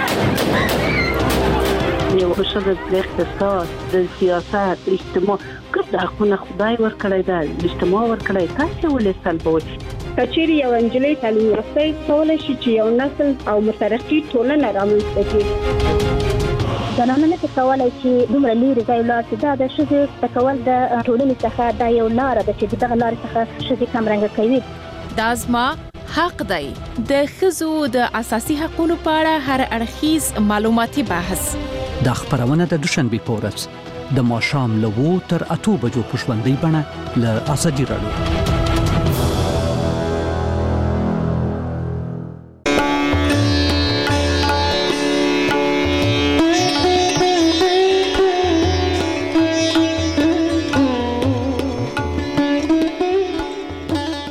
یو ښه د اقتصاد د سیاست اجتماع ګرد حقونه خدای ورکړی دا اجتماع ورکړی تاسو ولې سلبوي. کچېری یو انجلۍ تعلیم یافته کولای شي چې یو نسل او مترقي ټولنه رامنځته کړي. زنانه نه کولای چې دومره لري ځای لاړ چې دا د ښځې تکول د ټولنې څخه دا یو لار ده چې دغه لار څخه ښځې کم رنګ کوي. دا زما حق دی. د ښځو د اساسي حقوقو په اړه هر اړخیز معلوماتي بحث د خبرونه د دوشنبه په ورځ د ماښام له 2 تر 8 بجو په ژوندۍ بڼه له ازادي راډیو